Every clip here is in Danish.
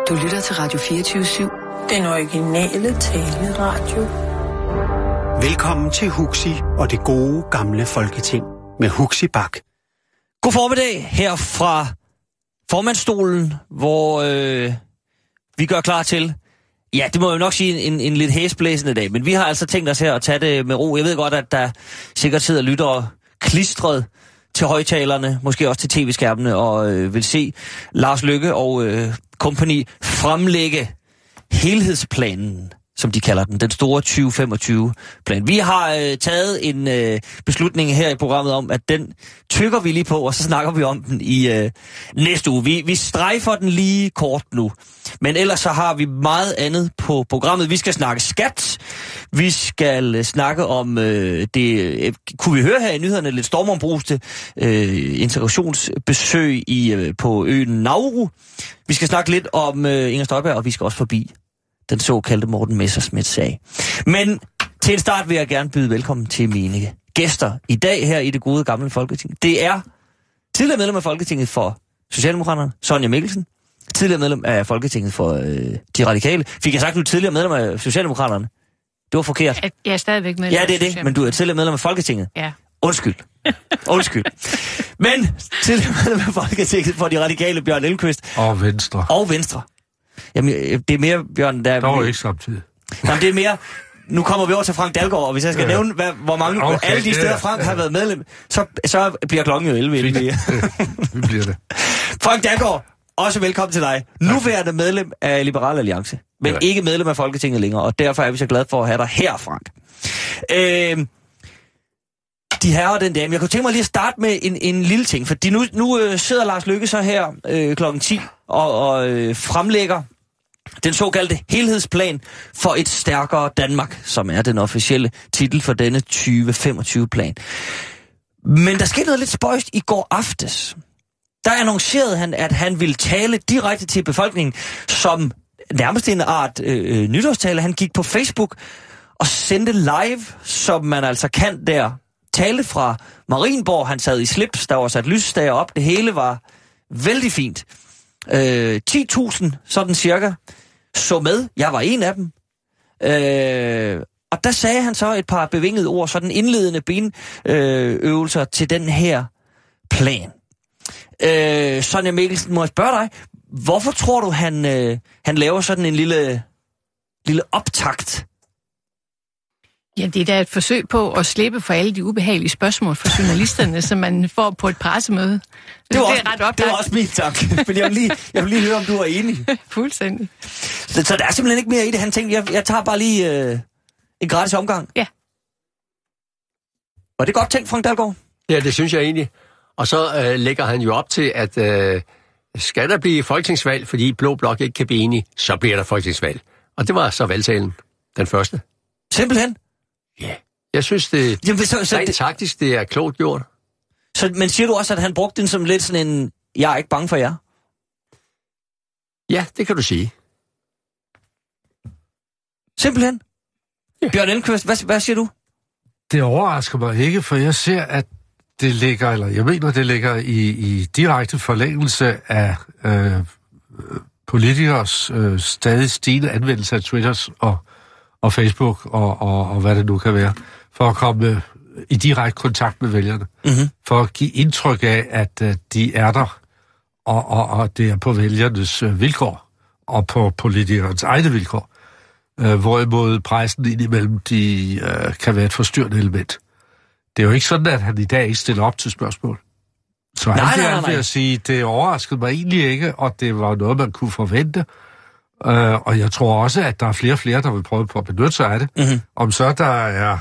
Du lytter til Radio 24/7. Den originale taleradio. Velkommen til Huxi og det gode gamle Folketing med Huxi Bach. God formiddag her fra formandsstolen, hvor vi gør klar til, ja, det må jeg jo nok sige en lidt hæsblæsende dag, men vi har altså tænkt os her at tage det med ro. Jeg ved godt, at der sikkert sidder lyttere klistret til højtalerne, måske også til tv-skærmene, og vil se Lars Løkke og kompagni fremlægge helhedsplanen, som de kalder den store 2025-plan. Vi har taget en beslutning her i programmet om, at den tykker vi lige på, og så snakker vi om den i næste uge. Vi strejfer den lige kort nu, men ellers så har vi meget andet på programmet. Vi skal snakke skat, vi skal snakke om det, kunne vi høre her i nyhederne, lidt stormombruste integrationsbesøg på øen Nauru. Vi skal snakke lidt om Inger Støjberg, og vi skal også forbi den såkaldte Morten Messerschmidt-sag. Men til en start vil jeg gerne byde velkommen til mine gæster i dag her i det gode gamle Folketing. Det er tidligere medlem af Folketinget for Socialdemokraterne, Sonja Mikkelsen. Tidligere medlem af Folketinget for De Radikale. Fik jeg sagt, du er tidligere medlem af Socialdemokraterne? Det var forkert. Jeg er stadigvæk medlem. Ja, det er det, men du er tidligere medlem af Folketinget. Ja. Undskyld. Men tidligere medlem af Folketinget for De Radikale, Bjørn Elmquist. Og Venstre. Jamen, det er mere, Bjørn, der... Der var ikke samtidig. Jamen, det er mere... Nu kommer vi over til Frank Dalgaard, og hvis jeg skal nævne, hvor mange alle de steder Frank har været medlem, så bliver klokken jo 11. Vi bliver det. Frank Dalgaard, også velkommen til dig. Nuværende medlem af Liberal Alliance, men ikke medlem af Folketinget længere, og derfor er vi så glade for at have dig her, Frank. De herrer og den dame. Jeg kunne tænke mig lige at starte med en lille ting, fordi nu sidder Lars Løkke så her klokken 10 og fremlægger den såkaldte helhedsplan for et stærkere Danmark, som er den officielle titel for denne 2025-plan. Men der skete noget lidt spøjst i går aftes. Der annoncerede han, at han ville tale direkte til befolkningen, som nærmest en art nytårstale. Han gik på Facebook og sendte live, som man altså kan der, tale fra Marienborg. Han sad i slips, der var sat lysstager op. Det hele var vældig fint. 10.000, sådan cirka, så med. Jeg var en af dem. Og der sagde han så et par bevingede ord, sådan indledende benøvelser til den her plan. Sonja Mikkelsen, må jeg spørge dig, hvorfor tror du, han laver sådan en lille optakt? Ja, det er da et forsøg på at slippe for alle de ubehagelige spørgsmål fra journalisterne, som man får på et pressemøde. Det var også min tanke, men jeg vil lige høre, om du er enig. Fuldstændig. Så der er simpelthen ikke mere i det. Han tænkte, jeg tager bare lige en gratis omgang. Ja. Var det godt tænkt, Frank Dalgaard? Ja, det synes jeg egentlig. Og så lægger han jo op til, at skal der blive folketingsvalg, fordi Blå Blok ikke kan blive enige, så bliver der folketingsvalg. Og det var så valgtalen, den første. Simpelthen? Ja. Jeg synes, det rent taktisk, det er klogt gjort. Men siger du også, at han brugte den som lidt sådan en, jeg er ikke bange for jer? Ja, det kan du sige. Simpelthen? Ja. Bjørn Elmquist, hvad siger du? Det overrasker mig ikke, for jeg ser, at det ligger i direkte forlængelse af politikers stadig stigende anvendelse af Twitter og Facebook og hvad det nu kan være, for at komme i direkte kontakt med vælgerne. Mm-hmm. For at give indtryk af, at de er der, og det er på vælgernes vilkår, og på politikernes egne vilkår. Hvorimod pressen indimellem, kan være et forstyrrende element. Det er jo ikke sådan, at han i dag ikke stiller op til spørgsmål. Så han vil sige, det overraskede mig egentlig ikke, og det var noget, man kunne forvente. Og jeg tror også, at der er flere og flere, der vil prøve på at benytte sig af det. Mm-hmm. Om så der er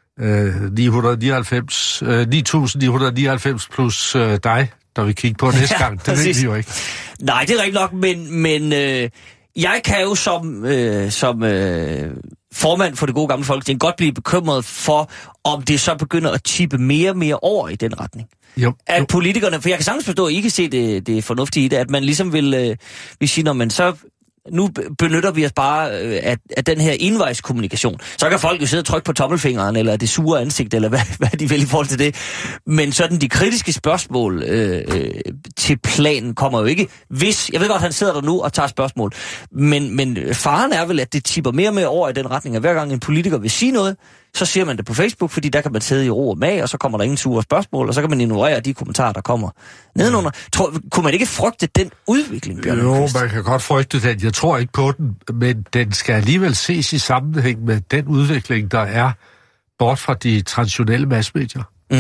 9.999 plus dig, der vil kigge på næste gang. Det ved vi jo ikke. Nej, det er rigtigt nok, men jeg kan jo som formand for det gode gamle Folketing godt blive bekymret for, om det så begynder at tippe mere og mere over i den retning. Jo. At politikerne, for jeg kan sagtens forstå, at I kan se det fornuftige i det, at man ligesom vil sige, når man så nu benytter vi os bare af den her envejskommunikation. Så kan folk jo sidde og trykke på tommelfingeren, eller det sure ansigt, eller hvad de vil i forhold til det. Men sådan de kritiske spørgsmål til planen kommer jo ikke. Jeg ved godt, han sidder der nu og tager spørgsmål, men faren er vel, at det tipper mere og mere over i den retning, at hver gang en politiker vil sige noget, så siger man det på Facebook, fordi der kan man sidde i ro og mag, og så kommer der ingen sure spørgsmål, og så kan man ignorere de kommentarer, der kommer nedenunder. Kunne man ikke frygte den udvikling, Bjørn? Jo, man kan godt frygte den. Jeg tror ikke på den, men den skal alligevel ses i sammenhæng med den udvikling, der er bort fra de traditionelle massemedier.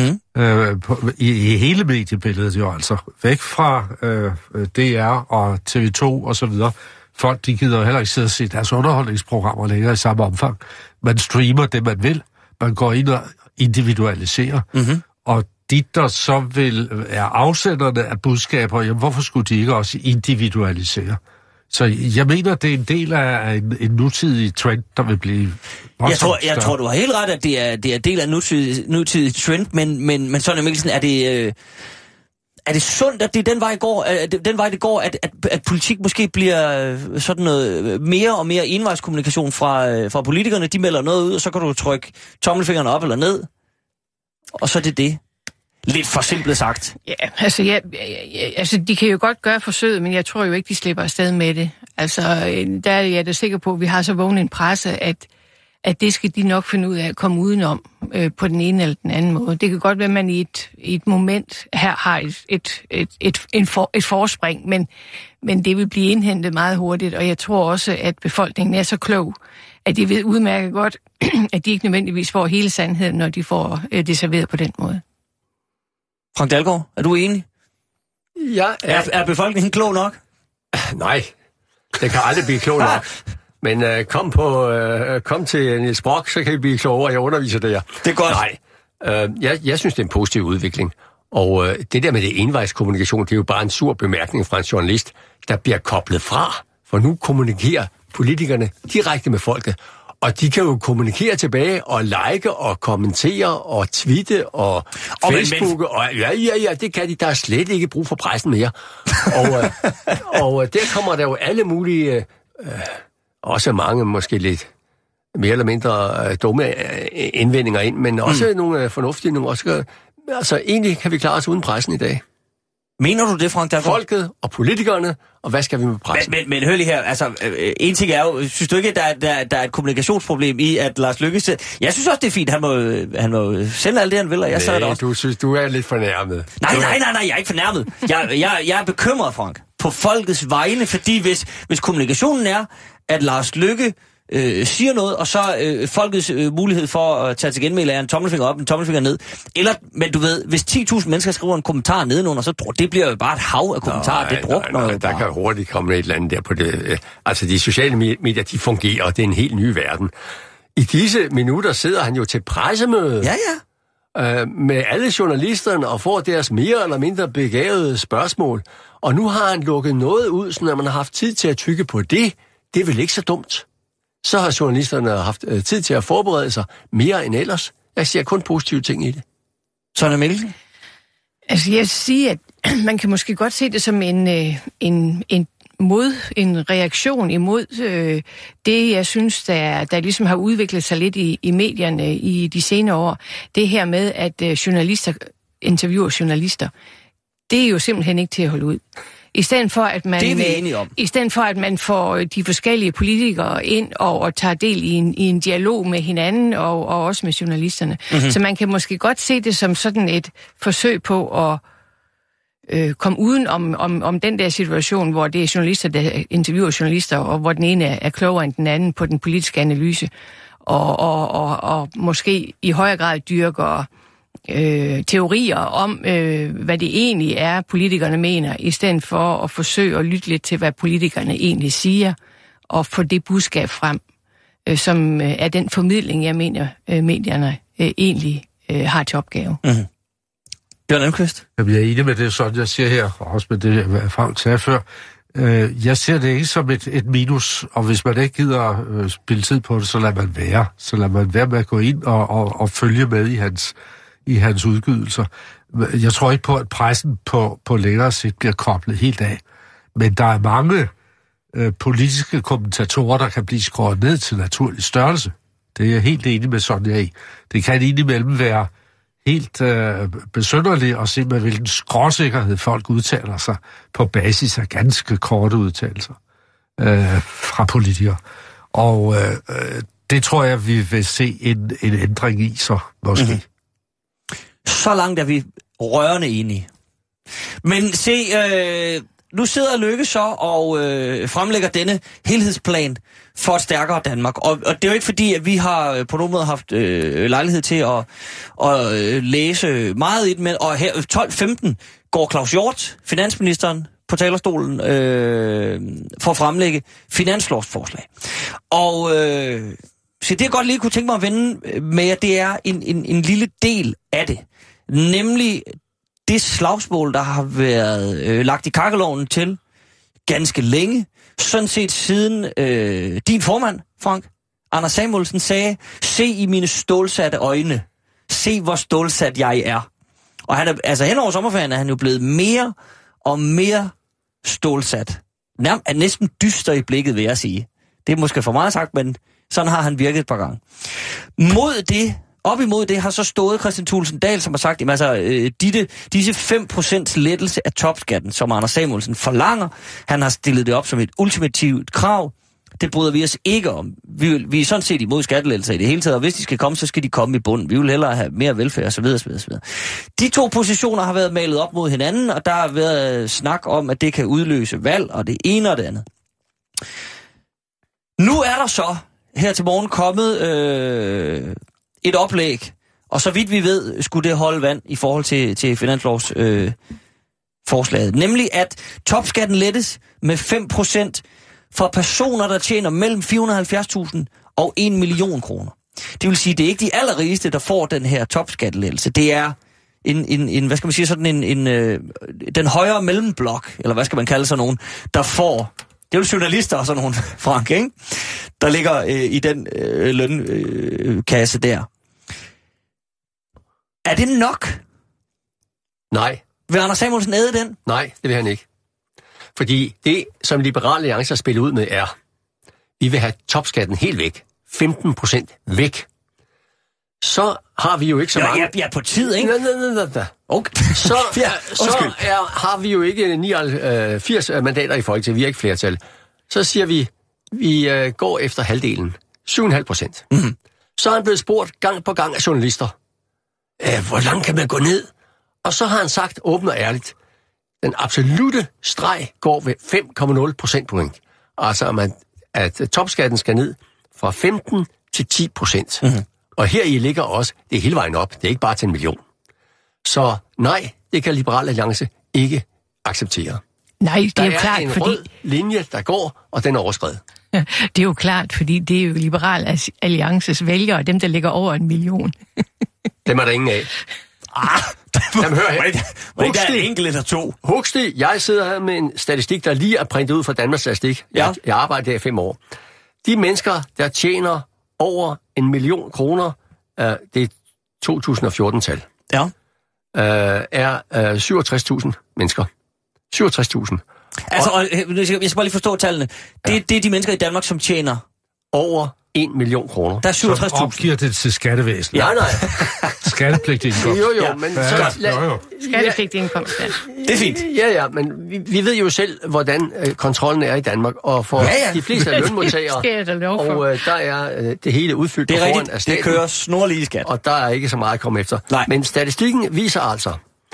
I hele mediebilledet jo altså. Væk fra DR og TV2 og så videre. Folk, de gider jo heller ikke sidde og se deres underholdningsprogrammer længere i samme omfang. Man streamer det, man vil. Man går ind og individualiserer. Og de, der så er afsenderne af budskaber, jamen, hvorfor skulle de ikke også individualisere? Så jeg mener, det er en del af en nutidig trend, der vil blive... Jeg tror, du har helt ret, at det er del af nutidig trend, men Sonja Mikkelsen, er det sundt, at det er den vej det går, at politik måske bliver sådan noget mere og mere envejskommunikation fra politikerne? De melder noget ud, og så kan du trykke tommelfingeren op eller ned, og så er det. Lidt for simpelt sagt. Ja, altså de kan jo godt gøre forsøget, men jeg tror jo ikke, de slipper afsted med det. Altså, der er jeg da sikker på, at vi har så vågnet en presse, at det skal de nok finde ud af at komme udenom på den ene eller den anden måde. Det kan godt være, at man i et moment her har et forspring, men det vil blive indhentet meget hurtigt, og jeg tror også, at befolkningen er så klog, at de ved udmærket godt, at de ikke nødvendigvis får hele sandheden, når de får det serveret på den måde. Frank Dalgaard, er du enig? Ja. Er befolkningen klog nok? Nej, det kan aldrig blive klog nok. Men kom til Niels Brock, så kan vi blive klogere, jeg underviser det her. Det er godt. Nej, jeg synes, det er en positiv udvikling. Og det der med det envejskommunikation, det er jo bare en sur bemærkning fra en journalist, der bliver koblet fra. For nu kommunikerer politikerne direkte med folket. Og de kan jo kommunikere tilbage og like og kommentere og tweete og Facebook. Og ja, det kan de. Der er slet ikke brug for pressen mere. Og der kommer der jo alle mulige, også mange måske lidt mere eller mindre dumme indvendinger ind, men også nogle fornuftige. Nogle også, altså egentlig kan vi klare os uden pressen i dag. Mener du det, Frank? Folket og politikerne, og hvad skal vi med pressen? Men hør lige her, altså, en ting er jo, synes du ikke, at der er et kommunikationsproblem i, at Lars Løkke... Jeg synes også, det er fint, han må sende alt det, han vil, og jeg sad der også. Du synes, du er lidt fornærmet. Nej, jeg er ikke fornærmet. Jeg er bekymret, Frank, på folkets vegne, fordi hvis kommunikationen er, at Lars Løkke siger noget, og så folkets mulighed for at tage til genmæle er en tommelfinger op, en tommelfinger ned. Men du ved, hvis 10.000 mennesker skriver en kommentar nedenunder, så det bliver jo bare et hav af kommentarer. Det drukner jo bare. Der kan hurtigt komme et eller andet der på det. Altså, de sociale medier, de fungerer, og det er en helt ny verden. I disse minutter sidder han jo til pressemøde. Ja. Med alle journalisterne og får deres mere eller mindre begavede spørgsmål. Og nu har han lukket noget ud, så når man har haft tid til at tykke på det, det er vel ikke så dumt. Så har journalisterne haft tid til at forberede sig mere end ellers. Jeg ser kun positive ting i det. Sonja Mikkelsen? Altså, jeg vil sige, at man kan måske godt se det som en reaktion imod det, jeg synes, der ligesom har udviklet sig lidt i medierne i de senere år. Det her med, at journalister interviewer journalister, det er jo simpelthen ikke til at holde ud. I stedet for, at man får de forskellige politikere ind og tager del i en dialog med hinanden og også med journalisterne. Mm-hmm. Så man kan måske godt se det som sådan et forsøg på at komme uden om den der situation, hvor det er journalister, der interviewer journalister, og hvor den ene er klogere end den anden på den politiske analyse, og måske i højere grad dyrker teorier om, hvad det egentlig er, politikerne mener, i stedet for at forsøge at lytte lidt til, hvad politikerne egentlig siger, og få det budskab frem, som er den formidling, jeg mener, medierne egentlig har til opgave. Mm-hmm. Bjørn Elmqvist? Jeg er enig med det, sådan jeg siger her, og også med det, Frank sagde før. Jeg ser det ikke som et minus, og hvis man ikke gider spille tid på det, så lader man være. Så lader man være med at gå ind og følge med i hans udgydelser. Jeg tror ikke på, at pressen på længere sigt bliver koblet helt af. Men der er mange politiske kommentatorer, der kan blive skåret ned til naturlig størrelse. Det er jeg helt enig med Sonja i. Det kan indimellem være helt besynderligt at se, med hvilken skråsikkerhed folk udtaler sig på basis af ganske korte udtalelser fra politikere. Og det tror jeg, vi vil se en ændring i, så måske. Mm-hmm. Så langt er vi rørende enige. Men se, nu sidder Løkke så og fremlægger denne helhedsplan for et stærkere Danmark. Og det er jo ikke fordi, at vi har på nogen måde haft lejlighed til at læse meget i den, men og her 12.15 går Claus Hjort, finansministeren, på talerstolen for at fremlægge finanslovsforslag. Og så det jeg godt lige kunne tænke mig at vende med, at det er en lille del af det. Nemlig det slagsmål, der har været lagt i kakkelovnen til ganske længe. Sådan set siden din formand, Frank, Anders Samuelsen, sagde, se i mine stålsatte øjne. Se, hvor stålsat jeg er. Og han er, altså hen over sommerferien er han jo blevet mere og mere stålsat. Er næsten dyster i blikket, vil jeg sige. Det er måske for meget sagt, men sådan har han virket et par gange. Op imod det har så stået Kristian Thulesen Dahl, som har sagt, disse 5% lettelse af topskatten, som Anders Samuelsen forlanger. Han har stillet det op som et ultimativt krav. Det bryder vi os ikke om. Vi er sådan set imod skattelettelser i det hele taget, og hvis de skal komme, så skal de komme i bunden. Vi vil hellere have mere velfærd, osv. osv. De to positioner har været malet op mod hinanden, og der har været snak om, at det kan udløse valg, og det ene og det andet. Nu er der så her til morgen kommet et oplæg, og så vidt vi ved, skulle det holde vand i forhold til finanslovsforslaget. Nemlig at topskatten lettes med 5% for personer, der tjener mellem 470.000 og 1 million kroner. Det vil sige, det er ikke de allerrigeste, der får den her topskattelettelse. Det er en hvad skal man sige, sådan den højere mellemblok, eller hvad skal man kalde sådan nogen, der får. Det er jo journalister og sådan nogen, Frank, ikke? Der ligger i den lønkasse der. Er det nok? Nej. Vil Anders Samuelsen æde den? Nej, det vil han ikke. Fordi det, som Liberal Alliance har spillet ud med, er, vi vil have topskatten helt væk. 15% væk. Så har vi jo ikke så mange... Ja, på tid, ikke? Nej. Okay. Så har vi jo ikke 89 mandater i Folketinget. Vi har ikke flertal. Så siger vi går efter halvdelen. 7,5%. Mm-hmm. Så er han blevet spurgt gang på gang af journalister. Hvor langt kan man gå ned? Og så har han sagt åbent og ærligt, den absolute streg går ved 5,0 procentpoint. Altså, at topskatten skal ned fra 15 til 10%. Mm-hmm. Og her i ligger også, det er hele vejen op. Det er ikke bare til 1 million. Så nej, det kan Liberal Alliance ikke acceptere. Nej, det er jo klart, fordi... Der er en rød linje, der går, og den er overskredet. Det er jo klart, fordi det er jo Liberal Alliances vælgere, dem der ligger over 1 million. Dem er der ingen af. Dem hører her. Var det der enkelt eller to? Huxley, jeg sidder her med en statistik, der lige er printet ud fra Danmarks Statistik. Ja. Jeg arbejder der i 5 år. De mennesker, der tjener over 1 million kroner, det er 2014-tal, ja. Er 67.000 mennesker. 67.000. Altså, jeg skal bare lige forstå tallene. Det er de mennesker i Danmark, som tjener over 1 million kroner. Der er 67.000. Som opgiver det til skattevæsenet. Ja, nej. Skattepligtig indkomst. Jo, ja. Men Skattepligtig indkomst, ja. Det er fint. Ja, men vi ved jo selv, hvordan kontrollen er i Danmark, og for de fleste af lønmodtagere, og der er det hele udfyldt på foran af staten. Det kører snorlige i skat. Og der er ikke så meget at komme efter. Nej. Men statistikken viser altså,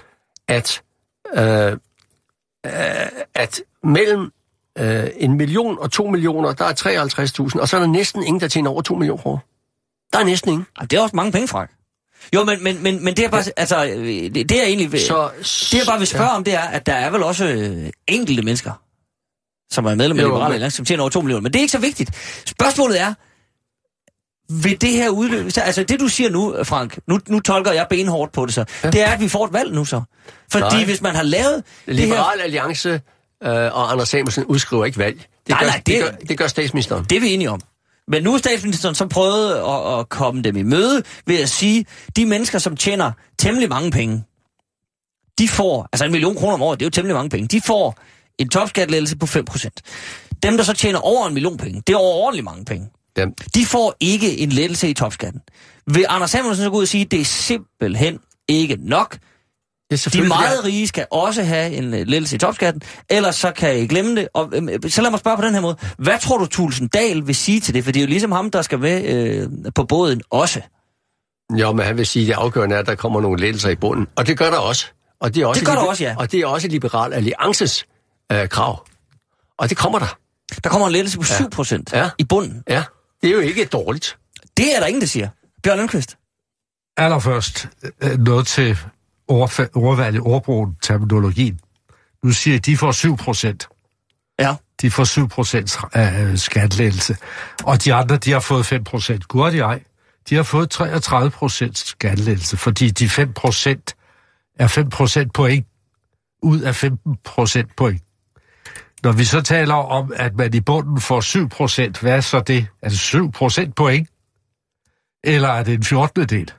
at mellem 1 million og 2 millioner, der er 53.000, og så er der næsten ingen, der tjener over 2 millioner kroner. Der er næsten ingen. Det er også mange penge, Frank. Jo, men det er bare, altså, det er egentlig, det jeg bare vil spørge om, det er, at der er vel også enkelte mennesker, som er medlem af Liberale Alliance, som tjener over 2 millioner, men det er ikke så vigtigt. Spørgsmålet er, vil det her udløse, altså det du siger nu, Frank, nu tolker jeg benhårdt på det så, det er, at vi får et valg nu så. Fordi hvis man har lavet Liberal Alliance og Anders Samuelsen udskriver ikke valg. Det gør statsministeren. Det er vi enige om. Men nu er statsministeren så prøvet at komme dem i møde ved at sige, de mennesker, som tjener temmelig mange penge, de får, altså 1 million kroner om året, det er jo temmelig mange penge, de får en topskattelettelse på 5%. Dem, der så tjener over 1 million penge, det er overordentligt mange penge. Dem. De får ikke en lettelse i topskatten. Vil Anders Samuelsen så gå ud og sige, at det er simpelthen ikke nok? De meget rige skal også have en lettelse i topskatten, ellers så kan I glemme det. Og så lad mig spørge på den her måde. Hvad tror du, Thulesen Dahl vil sige til det? For det er jo ligesom ham, der skal med på båden også. Jo, men han vil sige, at det afgørende er, at der kommer nogle lettelser i bunden. Og det gør der også. Og det er også, ja. Og det er også Liberal Alliances krav. Og det kommer der. Der kommer en lettelse på 7% i bunden. Ja, det er jo ikke dårligt. Det er der ingen, der siger. Bjørn Lundqvist. Allerførst noget til ordvalget, ordbrugen, terminologien. Nu siger de får 7%. Ja. De får 7% af skatlettelse. Og de andre, de har fået 5%. Gud de ej. De har fået 33% skatlettelse, fordi de 5% er 5% point ud af 15% point. Når vi så taler om, at man i bunden får 7%, hvad er så det? Er det 7% point? Eller er det en 14. del?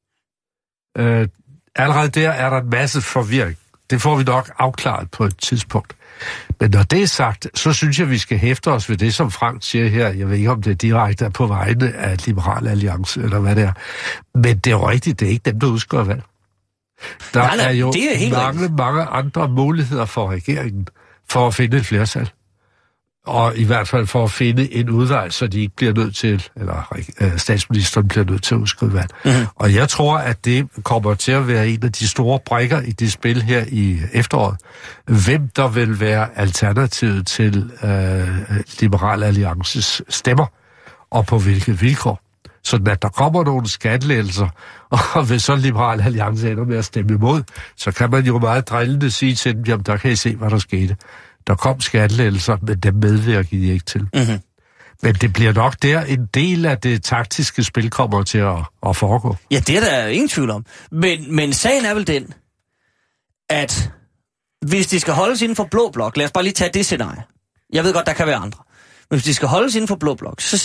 Allerede der er der en masse forvirring. Det får vi nok afklaret på et tidspunkt. Men når det er sagt, så synes jeg, vi skal hæfte os ved det, som Frank siger her. Jeg ved ikke, om det direkte er på vegne af Liberal Alliance, eller hvad det er. Men det er jo rigtigt, det er ikke dem, der udskriver valg. Der er jo mange andre muligheder for regeringen for at finde et flertal. Og i hvert fald for at finde en udvej, så de ikke bliver nødt til, eller statsministeren bliver nødt til at udskrive valg. Mm-hmm. Og jeg tror, at det kommer til at være en af de store brikker i det spil her i efteråret. Hvem der vil være alternativet til Liberal Alliances stemmer, og på hvilke vilkår. Sådan at der kommer nogle skattelettelser, og hvis så Liberal Alliance ender med at stemme imod, så kan man jo meget drillende sige til dem, jamen der kan I se, hvad der skete. Der kom skattelettelser, men dem medvirkede I ikke til. Mm-hmm. Men det bliver nok der en del af det taktiske spil kommer til at foregå. Ja, det er der ingen tvivl om. Men sagen er vel den, at hvis de skal holdes inden for blå blok, lad os bare lige tage det scenarie. Jeg ved godt, der kan være andre. Men hvis de skal holdes inden for blå blok, så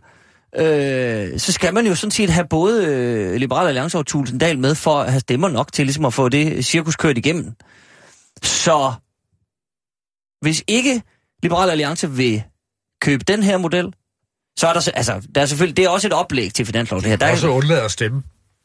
skal man jo sådan set have både Liberal Alliance og Thulesen Dahl med for at have stemmer nok til ligesom at få det cirkus kørt igennem. Så hvis ikke Liberal Alliance vil købe den her model, så er der er selvfølgelig, det er også et oplæg til finanslov det her. Der er også undlader at stemme.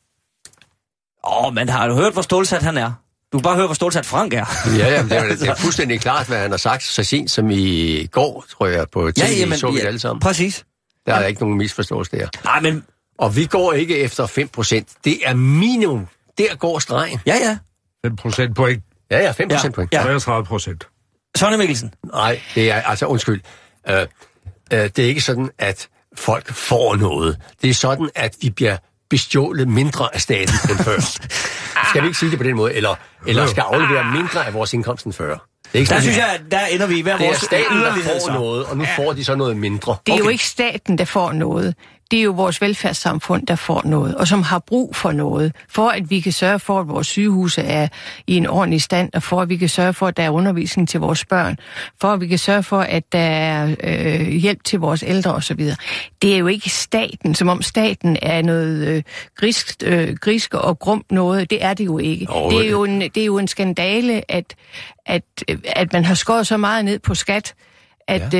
Men har du hørt, hvor stålsat han er? Du kan bare høre, hvor stålsat Frank er. Ja, det er fuldstændig klart, hvad han har sagt så sent som i går, tror jeg, på TV, så vi alle sammen. Præcis. Der er ikke nogen misforståelse der. Nej, men... Og vi går ikke efter 5%. Det er minimum. Der går stregen. Ja. 5% point. Ja, 5% point. Ja. 33%. Sonne Mikkelsen. Nej, det er altså, undskyld. Det er ikke sådan, at folk får noget. Det er sådan, at vi bliver bestjålet mindre af staten end før. Skal vi ikke sige det på den måde? Eller skal aflevere mindre af vores indkomst end før? Der synes jeg, der ender vi i hver vores staten, der får noget, og nu får de så noget mindre. Det er jo ikke staten, der får noget. Det er jo vores velfærdssamfund, der får noget, og som har brug for noget, for at vi kan sørge for, at vores sygehuse er i en ordentlig stand, og for at vi kan sørge for, at der er undervisning til vores børn, for at vi kan sørge for, at der er hjælp til vores ældre osv. Det er jo ikke staten, som om staten er noget grisk og grum noget. Det er det jo ikke. Det er jo en skandale, at man har skåret så meget ned på skat, at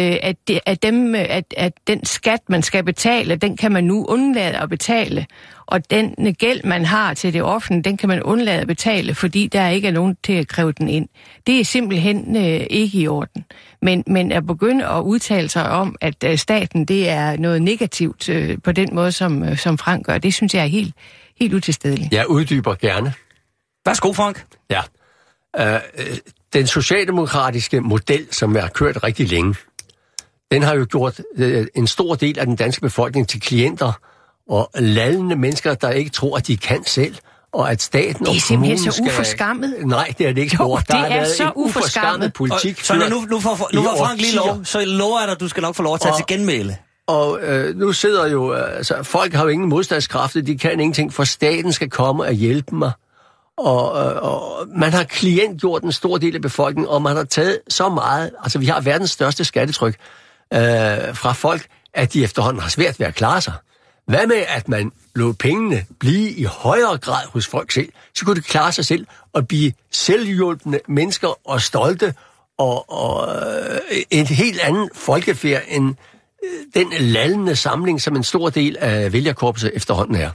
den skat, man skal betale, den kan man nu undlade at betale. Og den gæld, man har til det offentlige, den kan man undlade at betale, fordi der ikke er nogen til at kræve den ind. Det er simpelthen ikke i orden. Men at begynde at udtale sig om, at staten det er noget negativt på den måde, som Frank gør, det synes jeg er helt utilstedeligt. Jeg uddyber gerne. Værsgo, Frank. Ja. Den socialdemokratiske model, som har kørt rigtig længe, den har jo gjort en stor del af den danske befolkning til klienter og lallende mennesker, der ikke tror, at de kan selv, og at staten og kommunen skal... Det er simpelthen så uforskammet. Nej, det er det ikke. Jo, det er så uforskammet politik. Så nu får Frank lige lov, så lover jeg dig, at du skal nok få lov at tage til genmæle. Og nu sidder jo... folk har jo ingen modstandskraft, de kan ingenting, for staten skal komme og hjælpe mig. Og man har klientgjort en stor del af befolkningen, og man har taget så meget... Altså, vi har verdens største skattetryk fra folk, at de efterhånden har svært ved at klare sig. Hvad med, at man lod pengene blive i højere grad hos folk selv, så kunne de klare sig selv og blive selvhjulpende mennesker og stolte en helt anden folkefærd end den lallende samling, som en stor del af vælgerkorpset efterhånden er.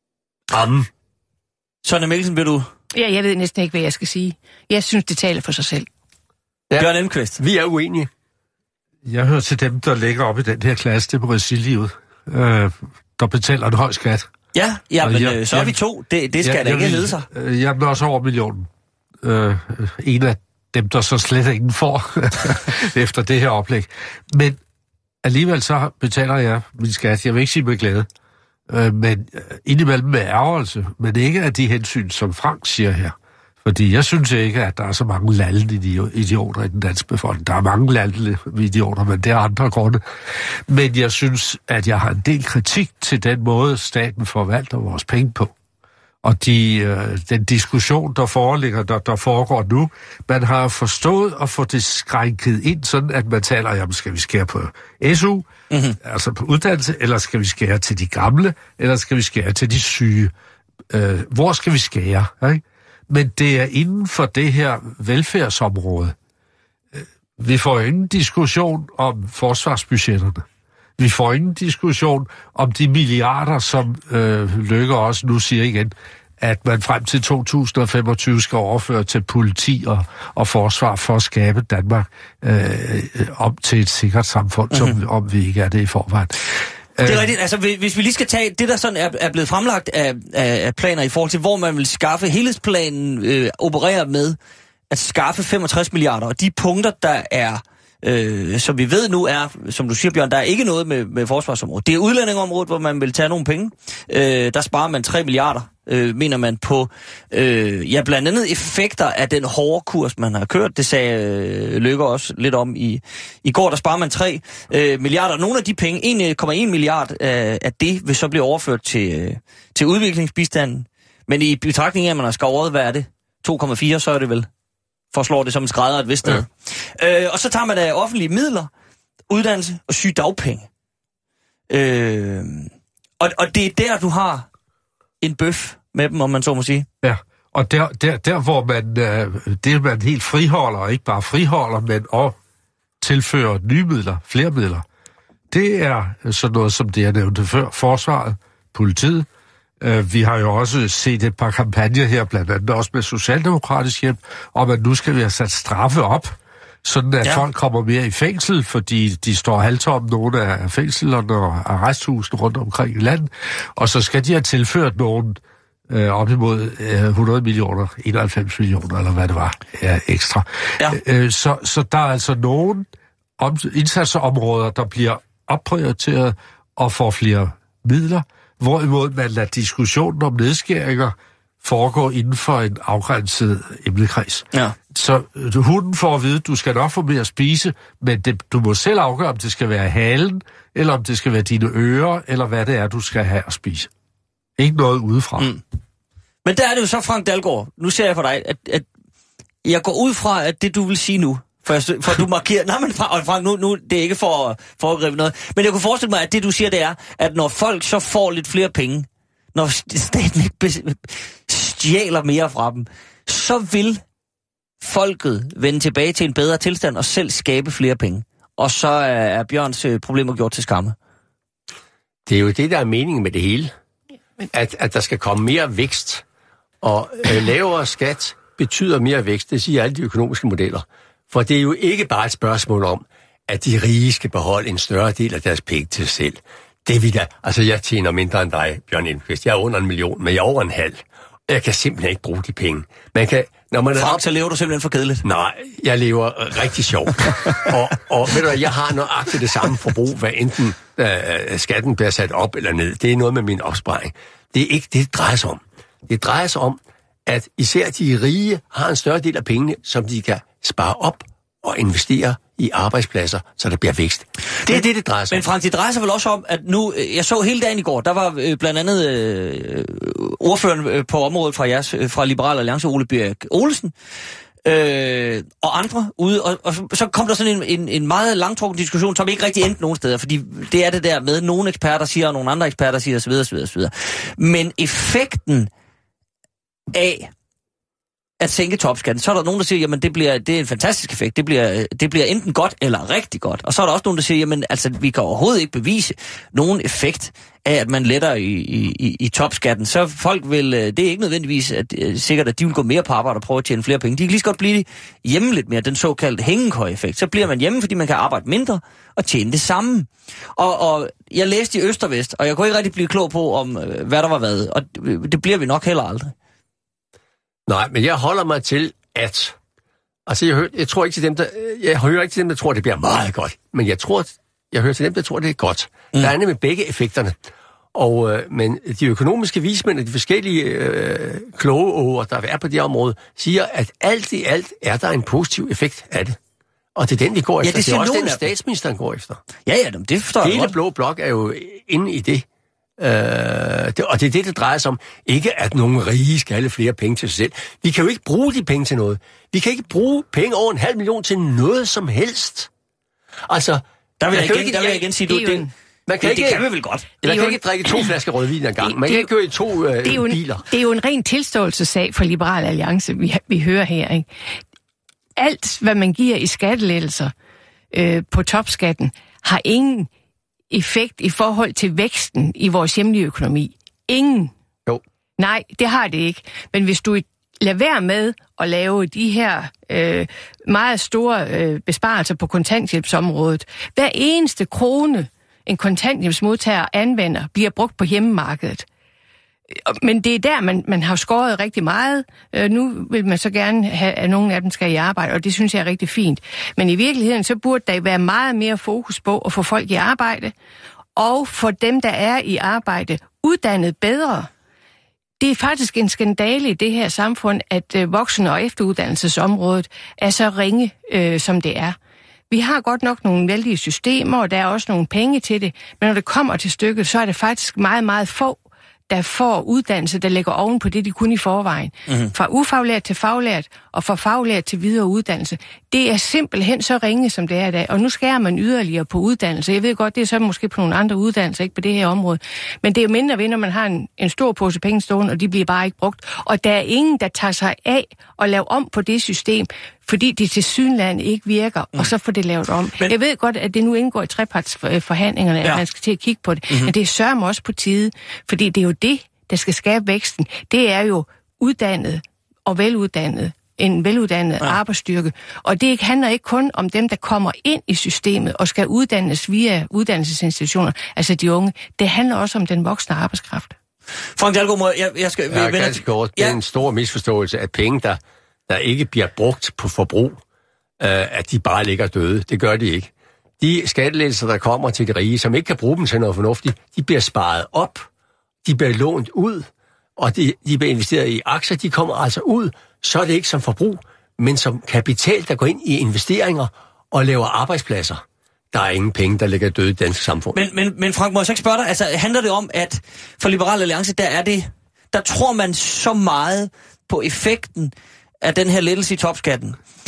Sonja Mikkelsen, vil du? Ja, jeg ved næsten ikke, hvad jeg skal sige. Jeg synes, det taler for sig selv. Ja. Bjørn Elmqvist. Vi er uenige. Jeg hører til dem, der ligger op i den her klasse, det må jeg sige livet, der betaler en høj skat. Ja, men så er vi to. Det skal da ikke lede sig. Jeg er også over millionen. En af dem, der så slet ingen får efter det her oplæg. Men alligevel så betaler jeg min skat. Jeg vil ikke sige med glæde. Men indimellem med ærgelse, men ikke af de hensyn, som Frank siger her. Fordi jeg synes ikke, at der er så mange lallende idioter i den danske befolkning. Der er mange lallende idioter, men det er andre grunde. Men jeg synes, at jeg har en del kritik til den måde, staten forvalter vores penge på. Og den diskussion, der foregår nu, man har forstået at få det skrænket ind, sådan at man taler, jamen skal vi skære på SU, altså på uddannelse, eller skal vi skære til de gamle, eller skal vi skære til de syge? Hvor skal vi skære? Ikke? Men det er inden for det her velfærdsområde. Vi får ingen diskussion om forsvarsbudgetterne. Vi får ingen diskussion om de milliarder, som Løkke også nu siger igen, at man frem til 2025 skal overføre til politi og forsvar for at skabe Danmark om til et sikkert samfund, som om vi ikke er det i forvejen. Det er rigtigt. Altså, hvis vi lige skal tage det, der sådan er blevet fremlagt af planer i forhold til, hvor man vil skaffe helhedsplanen, operere med at skaffe 65 milliarder, og de punkter, der er, som vi ved nu er, som du siger, Bjørn, der er ikke noget med forsvarsområdet. Det er udlændingeområdet, hvor man vil tage nogle penge. Der sparer man 3 milliarder, mener man på, blandt andet effekter af den hårde kurs, man har kørt. Det sagde Løkke også lidt om i går. Der sparer man 3 milliarder. Nogle af de penge, 1,1 milliard af det, vil så blive overført til udviklingsbistanden. Men i betragtning af, at man har skåret, hvad er det? 2,4, så er det vel forslår det som en skrædder et vist sted. Ja. Og så tager man da offentlige midler, uddannelse og sygedagpenge. Og det er der, du har en bøf med dem, om man så må sige. Ja, og der hvor man, det man helt friholder, og ikke bare friholder, men også tilfører nye midler, flere midler, det er sådan noget, som det jeg nævnte før, forsvaret, politiet. Vi har jo også set et par kampagner her, blandt andet også med socialdemokratisk hjælp, om at nu skal vi have sat straffe op, sådan at folk kommer mere i fængsel, fordi de står halvtomme nogle af fængslerne og arresthusene rundt omkring i landet, og så skal de have tilført nogen op imod 100 millioner, 91 millioner, eller hvad det var, ekstra. Ja. Så der er altså nogle indsatsområder, der bliver opprioriteret og får flere midler, hvorimod man lader diskussionen om nedskæringer foregå inden for en afgrænset emnekreds. Ja. Så hunden får at vide, at du skal nok få mere at spise, men du må selv afgøre, om det skal være halen, eller om det skal være dine ører, eller hvad det er, du skal have at spise. Ikke noget udefra. Men der er det jo så, Frank Dalgaard, nu ser jeg for dig, at jeg går ud fra, at det du vil sige nu, for du markerer... Nej, men Frank, nu det er ikke for at foregribe noget. Men jeg kunne forestille mig, at det du siger, det er, at når folk så får lidt flere penge, når staten ikke stjæler mere fra dem, så vil folket vende tilbage til en bedre tilstand og selv skabe flere penge. Og så er Bjørns problemer gjort til skamme. Det er jo det, der er meningen med det hele. At der skal komme mere vækst. Og lavere skat betyder mere vækst. Det siger alle de økonomiske modeller. For det er jo ikke bare et spørgsmål om, at de rige skal beholde en større del af deres penge til sig selv. Det vil da... Altså, jeg tjener mindre end dig, Bjørn Elmqvist. Jeg er under 1 million, men jeg er over 1,5. Jeg kan simpelthen ikke bruge de penge. Man kan... Frank, så lever du simpelthen for kedeligt. Nej, jeg lever rigtig sjovt. og ved du hvad, jeg har nøjagtigt det samme forbrug, hvad enten skatten bliver sat op eller ned. Det er noget med min opsparing. Det er ikke det, det drejer sig om. Det drejer sig om, at især de rige har en større del af pengene, som de kan spare op og investere i arbejdspladser, så der bliver vækst. Det er det drejer sig om. Men Frank, det drejer sig vel også om, at nu, jeg så hele dagen i går, der var blandt andet ordføreren på området fra Liberal Alliance, Ole Birk Olesen, og andre ude, og så kom der sådan en meget langtrukken diskussion, som ikke rigtig endte nogen steder, fordi det er det der med, nogle eksperter siger, og nogle andre eksperter siger, osv. Men effekten af, at sænke topskatten. Så er der nogen, der siger, jamen det er en fantastisk effekt. Det bliver enten godt eller rigtig godt. Og så er der også nogen, der siger, jamen altså vi kan overhovedet ikke bevise nogen effekt af, at man letter i topskatten. Så folk vil, det er ikke nødvendigvis sikkert, at de vil gå mere på arbejde og prøve at tjene flere penge. De kan lige så godt blive hjemme lidt mere, den såkaldte hængekøj-effekt. Så bliver man hjemme, fordi man kan arbejde mindre og tjene det samme. Og jeg læste i Øst og Vest, og jeg kunne ikke rigtig blive klog på, om hvad der var hvad. Og det bliver vi nok heller aldrig. Nej, men jeg holder mig til, at... Altså, jeg hører ikke til dem, der tror, det bliver meget godt. Men jeg hører til dem, der tror, det er godt. Der er nemlig begge effekterne. Men de økonomiske vismænd og de forskellige klogeåger, der er på det område, siger, at alt i alt er der en positiv effekt af det. Og det er den, vi går efter. Det er også den, statsministeren går efter. Ja, det forstår jeg godt. Hele Blå Blok er jo inde i det. Og det er det drejer sig om. Ikke at nogen rige skal have flere penge til sig selv. Vi kan jo ikke bruge de penge til noget. Vi kan ikke bruge penge over 500.000 til noget som helst. Altså, der vil jeg igen sige, det kan vi vel godt. Man kan ikke drikke 2 flasker rødvin ad gang. Man kan ikke køre i 2 biler. Det er jo en ren tilståelsessag for Liberal Alliance, vi hører her, ikke? Alt, hvad man giver i skattelettelser på topskatten, har ingen effekt i forhold til væksten i vores hjemlige økonomi. Ingen. Jo. Nej, det har det ikke. Men hvis du lader være med at lave de her meget store besparelser på kontanthjælpsområdet, hver eneste krone, en kontanthjælpsmodtager anvender, bliver brugt på hjemmemarkedet. Men det er der, man har skåret rigtig meget. Nu vil man så gerne have, at nogle af dem skal i arbejde, og det synes jeg er rigtig fint. Men i virkeligheden, så burde der være meget mere fokus på at få folk i arbejde, og få dem, der er i arbejde, uddannet bedre. Det er faktisk en skandale i det her samfund, at voksen- og efteruddannelsesområdet er så ringe, som det er. Vi har godt nok nogle vældige systemer, og der er også nogle penge til det, men når det kommer til stykket, så er det faktisk meget, meget få, der får uddannelse, der ligger oven på det, de kunne i forvejen. Fra ufaglært til faglært, og fra faglært til videre uddannelse. Det er simpelthen så ringe, som det er i dag. Og nu skærer man yderligere på uddannelse. Jeg ved godt, det er så måske på nogle andre uddannelser, ikke på det her område. Men det er jo mindre ved, når man har en stor pose penge stående, og de bliver bare ikke brugt. Og der er ingen, der tager sig af og laver om på det system, fordi det tilsyneladende ikke virker, og så får det lavet om. Men jeg ved godt, at det nu indgår i trepartsforhandlingerne, at man skal til at kigge på det. Men det sørger mig også på tide, fordi det er jo det, der skal skabe væksten. Det er jo uddannet og veluddannet. En veluddannet arbejdsstyrke. Og det handler ikke kun om dem, der kommer ind i systemet og skal uddannes via uddannelsesinstitutioner, altså de unge. Det handler også om den voksne arbejdskraft. Frank Dalgaard, jeg skal... ganske kort. Det er en stor misforståelse, at penge, der ikke bliver brugt på forbrug, at de bare ligger døde. Det gør de ikke. De skattelettelser, der kommer til de rige, som ikke kan bruge dem til noget fornuftigt, de bliver sparet op, de bliver lånt ud, og de bliver investeret i aktier, de kommer altså ud, så er det ikke som forbrug, men som kapital, der går ind i investeringer og laver arbejdspladser. Der er ingen penge, der ligger døde i det danske samfund. Men Frank, må jeg så ikke spørge dig, altså handler det om, at for Liberal Alliance, der tror man så meget på effekten af den her lettelse i topskatten?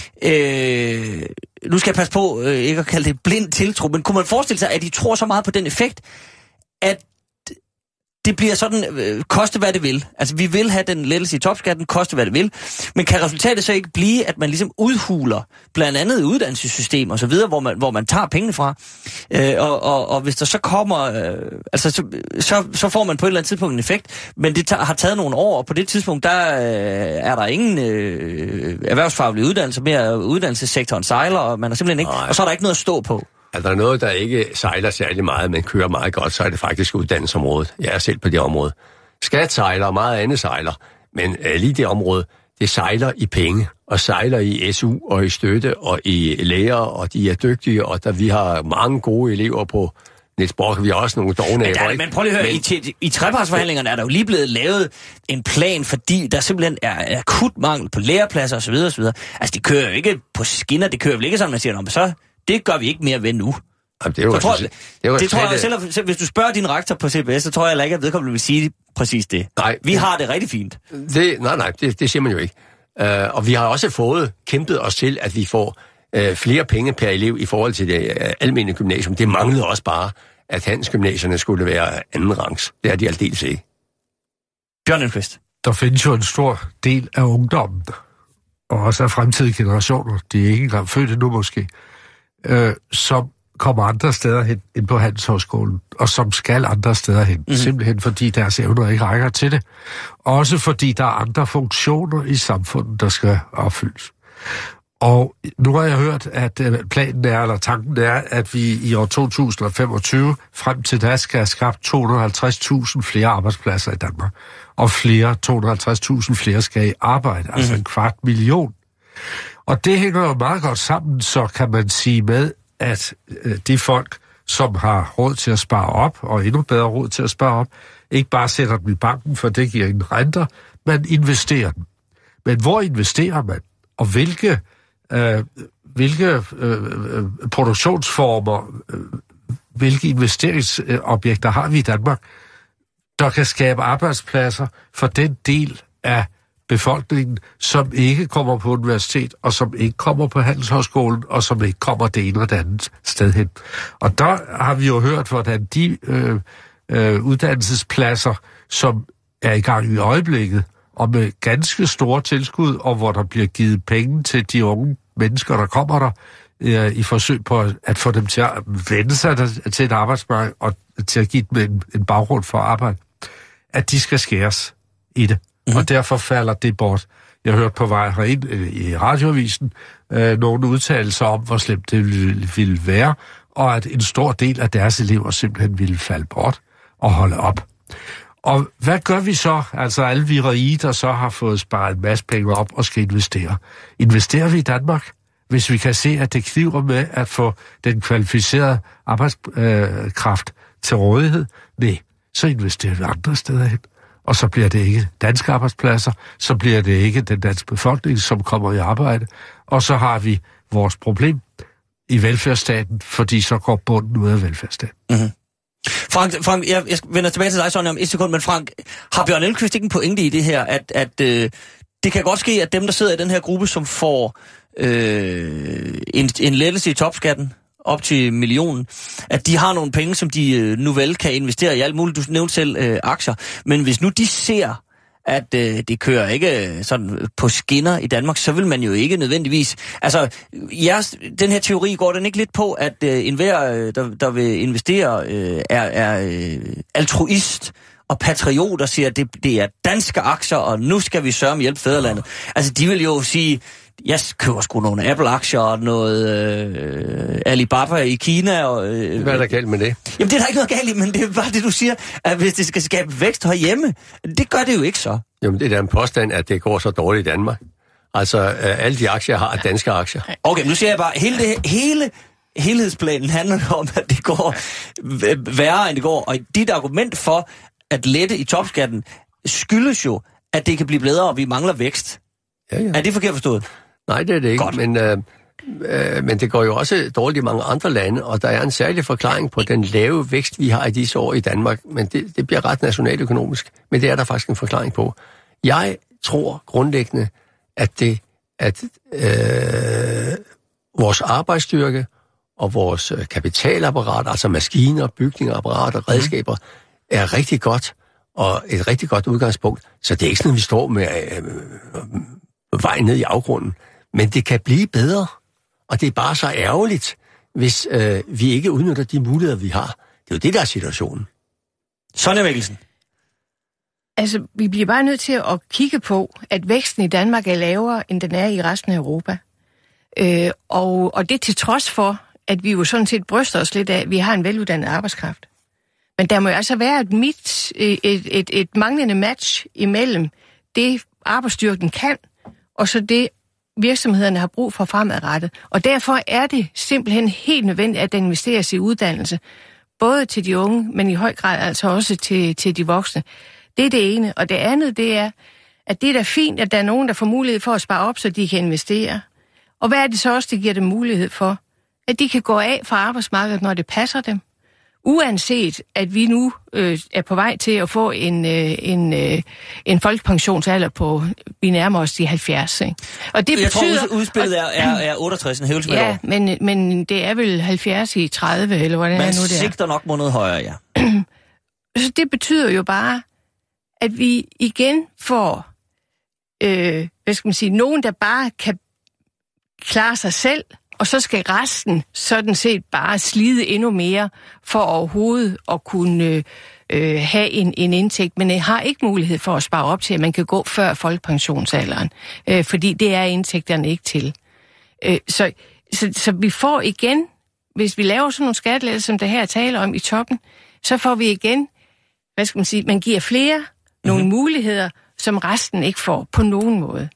Nu skal jeg passe på ikke at kalde det blind tiltro, men kunne man forestille sig, at de tror så meget på den effekt, at det bliver sådan, koste hvad det vil. Altså, vi vil have den lettelse i topskatten, koste hvad det vil. Men kan resultatet så ikke blive, at man ligesom udhuler blandt andet uddannelsessystem og så videre, hvor man tager pengene fra? Og hvis der så kommer... så får man på et eller andet tidspunkt en effekt, men det har taget nogle år, og på det tidspunkt, der er der ingen erhvervsfaglige uddannelser mere. Uddannelsessektoren sejler, og man har simpelthen ikke... Og så er der ikke noget at stå på. Er der noget, der ikke sejler særlig meget, men kører meget godt, så er det faktisk uddannelsesområdet. Jeg er selv på det område. Skat sejler, og meget andet sejler. Men lige det område, det sejler i penge, og sejler i SU, og i støtte, og i lærer, og de er dygtige, og vi har mange gode elever på Niels Brock. Vi har også nogle dovne. Men prøv lige at høre, i trepartsforhandlingerne er der jo lige blevet lavet en plan, fordi der simpelthen er akut mangel på lærepladser osv. osv. Altså, de kører jo ikke på skinner, det kører vel ikke sådan, man siger, så... Det gør vi ikke mere ved nu. Jamen, det tror jeg selv, hvis du spørger din rektor på CBS, så tror jeg ikke, at vedkommende vil sige præcis det. Nej, vi har det rigtig fint. Det siger man jo ikke. Og vi har også kæmpet os til, at vi får flere penge per elev i forhold til det almene gymnasium. Det manglede også bare, at handelsgymnasierne skulle være anden rangs. Det er de aldeles ikke. Bjørn Elmqvist. Der findes jo en stor del af ungdommen, og også af fremtidige generationer, de er ikke engang født endnu måske, som kommer andre steder hen end på Handelshøjskolen, og som skal andre steder hen, simpelthen fordi deres evner ikke rækker til det. Også fordi der er andre funktioner i samfundet, der skal opfyldes. Og nu har jeg hørt, at planen er, eller tanken er, at vi i år 2025 frem til da skal have skabt 250.000 flere arbejdspladser i Danmark. Og 250.000 flere skal i arbejde, altså 250.000. Og det hænger jo meget godt sammen, så kan man sige med, at de folk, som har råd til at spare op, og endnu bedre råd til at spare op, ikke bare sætter dem i banken, for det giver en renter, man investerer dem. Men hvor investerer man? Og hvilke produktionsformer, hvilke investeringsobjekter har vi i Danmark, der kan skabe arbejdspladser for den del af befolkningen, som ikke kommer på universitet, og som ikke kommer på Handelshøjskolen, og som ikke kommer det ene og det andet sted hen. Og der har vi jo hørt, hvordan de uddannelsespladser, som er i gang i øjeblikket, og med ganske store tilskud, og hvor der bliver givet penge til de unge mennesker, der kommer der, i forsøg på at få dem til at vende sig til et arbejdsmarked, og til at give dem en baggrund for at arbejde, at de skal skæres i det. Og derfor falder det bort. Jeg hørte på vej herind i radioavisen nogle udtalelser om, hvor slemt det ville være, og at en stor del af deres elever simpelthen ville falde bort og holde op. Og hvad gør vi så? Altså alle vi rige, der så har fået sparet en masse penge op og skal investere. Investerer vi i Danmark, hvis vi kan se, at det kniver med at få den kvalificerede arbejdskraft til rådighed? Nej, så investerer vi andre steder hen. Og så bliver det ikke danske arbejdspladser, så bliver det ikke den danske befolkning, som kommer i arbejde. Og så har vi vores problem i velfærdsstaten, fordi så går bunden ud af velfærdsstaten. Mm-hmm. Frank, jeg vender tilbage til dig sådan om et sekund, men Frank, har Bjørn Elmquist ikke en pointe i det her, at det kan godt ske, at dem, der sidder i den her gruppe, som får en lettelse i topskatten, op til 1 million, at de har nogle penge, som de nu vel kan investere i alt muligt. Du nævnte selv aktier. Men hvis nu de ser, at det kører ikke sådan på skinner i Danmark, så vil man jo ikke nødvendigvis... Altså, den her teori går den ikke lidt på, at enhver, der vil investere, er altruist og patriot, der siger, at det er danske aktier, og nu skal vi sørge hjælpe fædrelandet. Altså, de vil jo sige... Jeg køber sgu nogle Apple-aktier og noget Alibaba i Kina. Og, hvad er der galt med det? Jamen, det er der ikke noget galt i, men det er bare det, du siger, at hvis det skal skabe vækst herhjemme, det gør det jo ikke så. Jamen, det er da en påstand, at det går så dårligt i Danmark. Altså, alle de aktier har danske aktier. Okay, nu siger jeg bare, hele helhedsplanen handler om, at det går værre, end det går. Og dit argument for at lette i topskatten skyldes jo, at det kan blive bedre, og vi mangler vækst. Ja. Er det forkert forstået? Nej, det er det ikke, men det går jo også dårligt i mange andre lande, og der er en særlig forklaring på den lave vækst, vi har i disse år i Danmark, men det bliver ret nationaløkonomisk, men det er der faktisk en forklaring på. Jeg tror grundlæggende, at vores arbejdsstyrke og vores kapitalapparat, altså maskiner, bygninger, apparater, redskaber, er rigtig godt, og et rigtig godt udgangspunkt, så det er ikke sådan, at vi står med vej ned i afgrunden. Men det kan blive bedre, og det er bare så ærgerligt, hvis vi ikke udnytter de muligheder, vi har. Det er jo det, der er situationen. Sonja Mikkelsen. Altså, vi bliver bare nødt til at kigge på, at væksten i Danmark er lavere, end den er i resten af Europa. Og det til trods for, at vi jo sådan set bryster os lidt af, at vi har en veluddannet arbejdskraft. Men der må jo altså være et manglende match imellem det, arbejdsstyrken kan, og så det, virksomhederne har brug for fremadrettet. Og derfor er det simpelthen helt nødvendigt, at der investeres i uddannelse, både til de unge, men i høj grad altså også til de voksne. Det er det ene. Og det andet, det er, at det er da fint, at der er nogen, der får mulighed for at spare op, så de kan investere. Og hvad er det så også, det giver dem mulighed for? At de kan gå af fra arbejdsmarkedet, når det passer dem. Uanset at vi nu er på vej til at få en folkepensionsalder på, vi nærmer os de 70. Ikke? Og det betyder, jeg tror, udspillet er 68, en hævelse med ja, men det er vel 70 i 30, eller hvordan er nu det er. Man sigter nok mod noget højere, ja. Så det betyder jo bare, at vi igen får nogen, der bare kan klare sig selv, og så skal resten sådan set bare slide endnu mere for overhovedet at kunne have en indtægt, men har ikke mulighed for at spare op til, at man kan gå før folkepensionsalderen, fordi det er indtægterne ikke til. Så vi får igen, hvis vi laver sådan nogle skattelettelser, som det her taler om i toppen, så får vi igen, man giver flere nogle muligheder, som resten ikke får på nogen måde.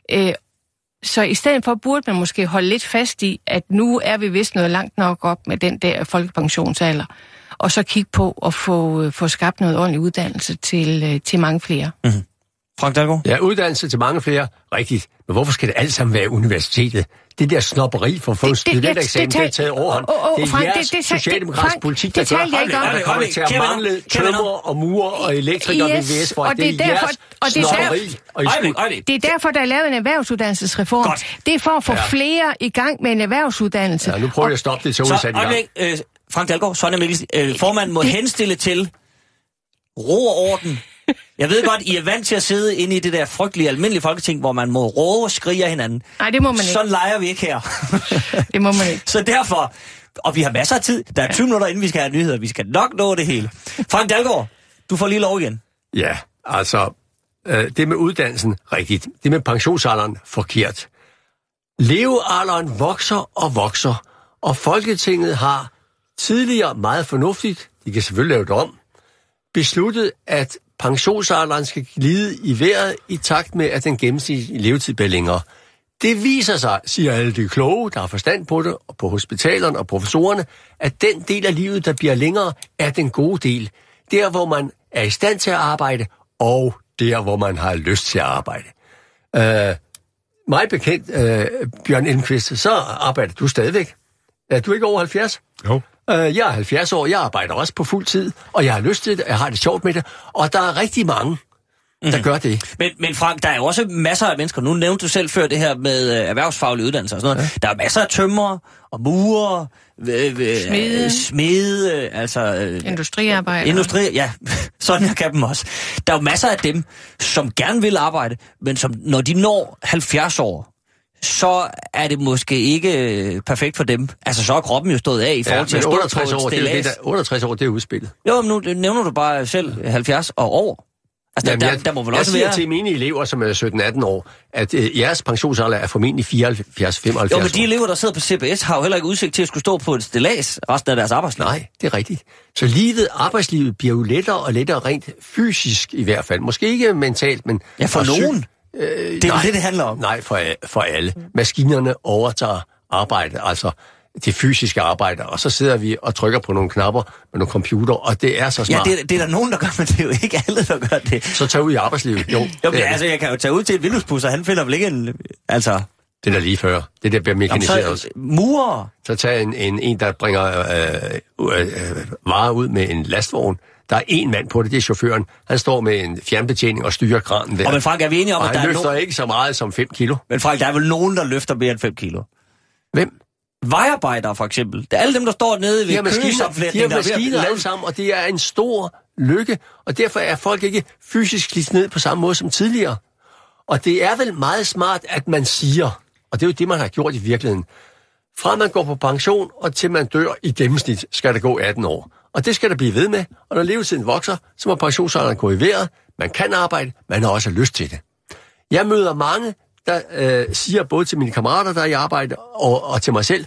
Så i stedet for burde man måske holde lidt fast i, at nu er vi vist noget langt nok op med den der folkepensionsalder, og så kigge på at få skabt noget ordentlig uddannelse til mange flere. Mm-hmm. Frank Dalgaard? Ja, uddannelse til mange flere, rigtigt. Men hvorfor skal det alt sammen være universitetet? Det der snobberi for at få en studentereksamen, det er taget overhånd. Det er jeres socialdemokratisk politik, der gør, at der kommer til at mangle tømrer og murer og elektrikere ved VS, for at det er jeres snobberi. Det er derfor, der er lavet en erhvervsuddannelsesreform. Godt. Det er for at få flere i gang med en erhvervsuddannelse. Ja, nu prøver jeg at stoppe det, så udsat i gang. Frank Dalgaard, Sonja Mikkelsen, formanden må henstille til ro og orden. Jeg ved godt, I er vant til at sidde inde i det der frygtelige almindelige folketing, hvor man må råbe og skrige af hinanden. Nej, det må man ikke. Så leger vi ikke her. Det må man ikke. Så derfor, og vi har masser af tid, der er 20 minutter, inden vi skal have nyheder. Vi skal nok nå det hele. Frank Dalgaard, du får lige lov igen. Ja, altså, det med uddannelsen, rigtigt. Det med pensionsalderen, forkert. Levealderen vokser og vokser, og Folketinget har tidligere meget fornuftigt, de kan selvfølgelig lave det om, besluttet, at pensionsalderen skal glide i vejret i takt med, at den gennemsnitlige levetid bliver længere. Det viser sig, siger alle de kloge, der har forstand på det, og på hospitalerne og professorerne, at den del af livet, der bliver længere, er den gode del. Der, hvor man er i stand til at arbejde, og der, hvor man har lyst til at arbejde. Mig bekendt, Bjørn Elmqvist, så arbejder du stadigvæk. Er du ikke over 70? Jo. Jeg er 70 år, jeg arbejder også på fuld tid, og jeg har lyst til det, jeg har det sjovt med det, og der er rigtig mange, der gør det. Men Frank, der er jo også masser af mennesker, nu nævnte du selv før det her med erhvervsfaglige uddannelser og sådan noget, der er masser af tømrere og murere, smede, altså... Industriarbejdere. Ja, sådan jeg kan dem også. Der er jo masser af dem, som gerne vil arbejde, men som når de når 70 år, så er det måske ikke perfekt for dem. Altså, så er kroppen jo stået af i forhold til at stå 68 år, det er 68 år, det er udspillet. Jo, men nu nævner du bare selv 70 og over. Altså, jamen, der må vel også være... Jeg siger til mine elever, som er 17-18 år, at jeres pensionsalder er formentlig 74-75 år. Jo, men de elever, der sidder på CBS, har jo heller ikke udsigt til at skulle stå på et stillads resten af deres arbejdsliv. Nej, det er rigtigt. Så arbejdslivet bliver jo lettere og lettere rent fysisk i hvert fald. Måske ikke mentalt, men... Ja, for nogen. Det er jo det handler om. Nej, for alle. Maskinerne overtager arbejdet, altså det fysiske arbejde, og så sidder vi og trykker på nogle knapper med nogle computer, og det er så smart. Ja, det er der nogen, der gør, men det er jo ikke alle, der gør det. Så tag ud i arbejdslivet. Jo, men altså, jeg kan jo tage ud til et vinduespudser, han finder vel ikke en... Altså... Det der lige før. Det der bliver mekaniseret også. Murer. Så tag en der bringer varer ud med en lastvogn. Der er en mand på det, det er chaufføren. Han står med en fjernbetjening og styrer kranen der. Og men Frank, er vi enige om, og at der er han løfter ikke så meget som 5 kilo. Men Frank, der er vel nogen, der løfter mere end 5 kilo? Hvem? Vejarbejdere for eksempel. Det er alle dem, der står nede ved køgesopflætning. De har maskiner alle sammen, og det er en stor lykke. Og derfor er folk ikke fysisk slidt ned på samme måde som tidligere. Og det er vel meget smart, at man siger, og det er jo det, man har gjort i virkeligheden, fra man går på pension og til man dør i gennemsnit, skal der gå 18 år. Og det skal der blive ved med, og når levetiden vokser, så må pensionsalderen gå i vejret. Man kan arbejde, man har også lyst til det. Jeg møder mange, der siger både til mine kammerater, der er i arbejde, og til mig selv,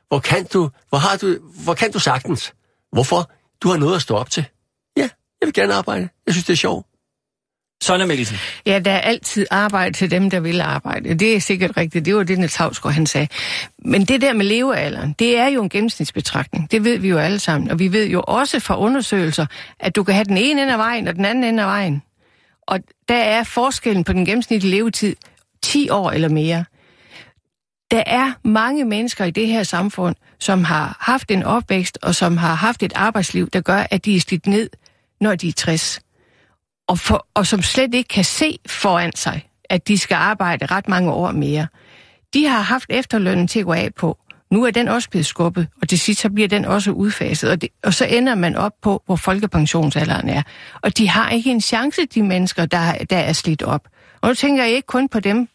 hvor kan du sagtens? Hvorfor? Du har noget at stå op til. Ja, jeg vil gerne arbejde. Jeg synes, det er sjovt. Sonja Mikkelsen. Ja, der er altid arbejde til dem, der vil arbejde. Det er sikkert rigtigt. Det var det, Niels Hausgaard, han sagde. Men det der med levealderen, det er jo en gennemsnitsbetragtning. Det ved vi jo alle sammen. Og vi ved jo også fra undersøgelser, at du kan have den ene ende af vejen og den anden ende af vejen. Og der er forskellen på den gennemsnitlige levetid 10 år eller mere. Der er mange mennesker i det her samfund, som har haft en opvækst og som har haft et arbejdsliv, der gør, at de er slidt ned, når de er 60. Og som slet ikke kan se foran sig, at de skal arbejde ret mange år mere. De har haft efterlønnen til at gå af på. Nu er den også blevet skubbet, og til sidst så bliver den også udfaset. Og så ender man op på, hvor folkepensionsalderen er. Og de har ikke en chance, de mennesker, der er slidt op. Og nu tænker jeg ikke kun på dem,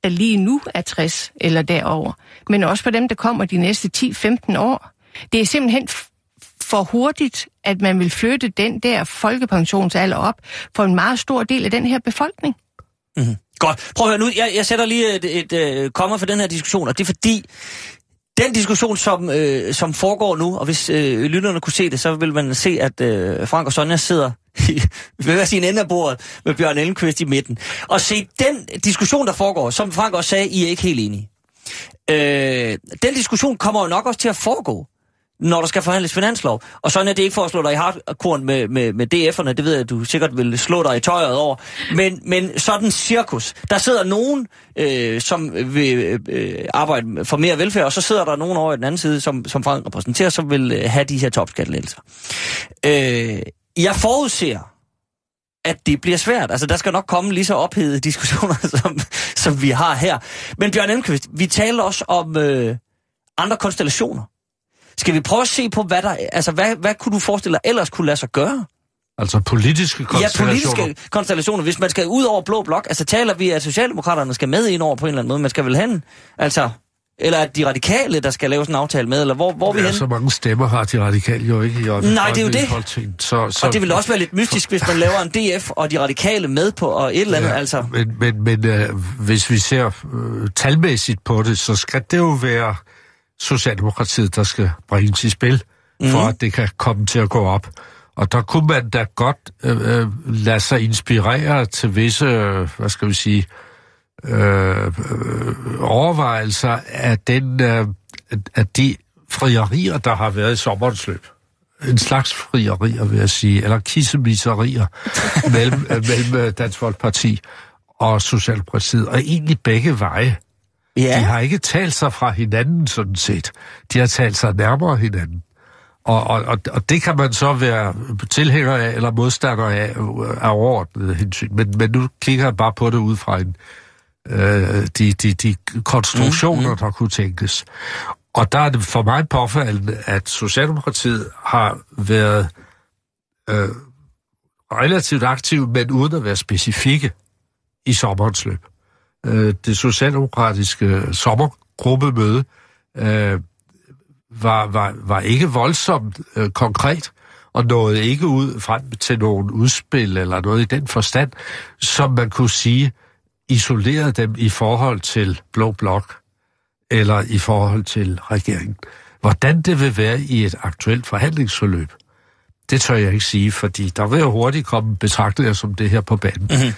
der lige nu er 60 eller derover, men også for dem, der kommer de næste 10-15 år. Det er simpelthen for hurtigt, at man vil flytte den der folkepensionsalder op for en meget stor del af den her befolkning. Mm-hmm. Godt. Prøv at høre nu. Jeg sætter lige et komma for den her diskussion, og det er fordi, den diskussion, som foregår nu, og hvis lytterne kunne se det, så vil man se, at Frank og Sonja sidder ved hver sin ende af bordet med Bjørn Elmquist i midten. Og se, den diskussion, der foregår, som Frank også sagde, I er ikke helt enige. Den diskussion kommer jo nok også til at foregå, når der skal forhandles finanslov. Og sådan er det ikke for at slå dig i hardcore med DF'erne, det ved jeg, at du sikkert vil slå dig i tøjet over. Men sådan cirkus. Der sidder nogen, som vil arbejde for mere velfærd, og så sidder der nogen over i den anden side, som Frank repræsenterer, som vil have de her topskattelettelser. Jeg forudser, at det bliver svært. Altså, der skal nok komme lige så ophedede diskussioner, som vi har her. Men Bjørn Elmquist, vi taler også om andre konstellationer. Skal vi prøve at se på, hvad kunne du forestille dig ellers kunne lade sig gøre? Altså politiske konstellationer? Ja, politiske konstellationer. Hvis man skal ud over blå blok, altså taler vi, at Socialdemokraterne skal med ind over på en eller anden måde. Man skal vel hen, altså, eller at de radikale, der skal lave sådan en aftale med, eller hvor vi hen? Så mange stemmer har de radikale jo ikke i Nej, det er jo det. Så og det vil også være lidt mystisk, hvis man laver en DF og de radikale med på, og et eller andet, altså. Men hvis vi ser talmæssigt på det, så skal det jo være Socialdemokratiet, der skal bringes i spil, for at det kan komme til at gå op. Og der kunne man da godt lade sig inspirere til visse, overvejelser af de frierier, der har været i sommerens løb. En slags frierier, vil jeg sige, eller kissemisserier mellem Dansk Folkeparti og Socialdemokratiet, og egentlig begge veje. Ja. De har ikke talt sig fra hinanden, sådan set. De har talt sig nærmere hinanden. Og det kan man så være tilhænger af, eller modstander af overordnet hensyn. Men nu kigger jeg bare på det ud fra de konstruktioner, der kunne tænkes. Og der er det for mig påfaldende, at Socialdemokratiet har været relativt aktiv, men uden at være specifikke i sommerens løb. Det socialdemokratiske sommergruppemøde var ikke voldsomt konkret, og nåede ikke ud frem til nogen udspil eller noget i den forstand, som man kunne sige isolerede dem i forhold til blå blok eller i forhold til regeringen. Hvordan det vil være i et aktuelt forhandlingsforløb, det tør jeg ikke sige, fordi der vil jo hurtigt komme betragtninger som det her på banen. Mm-hmm.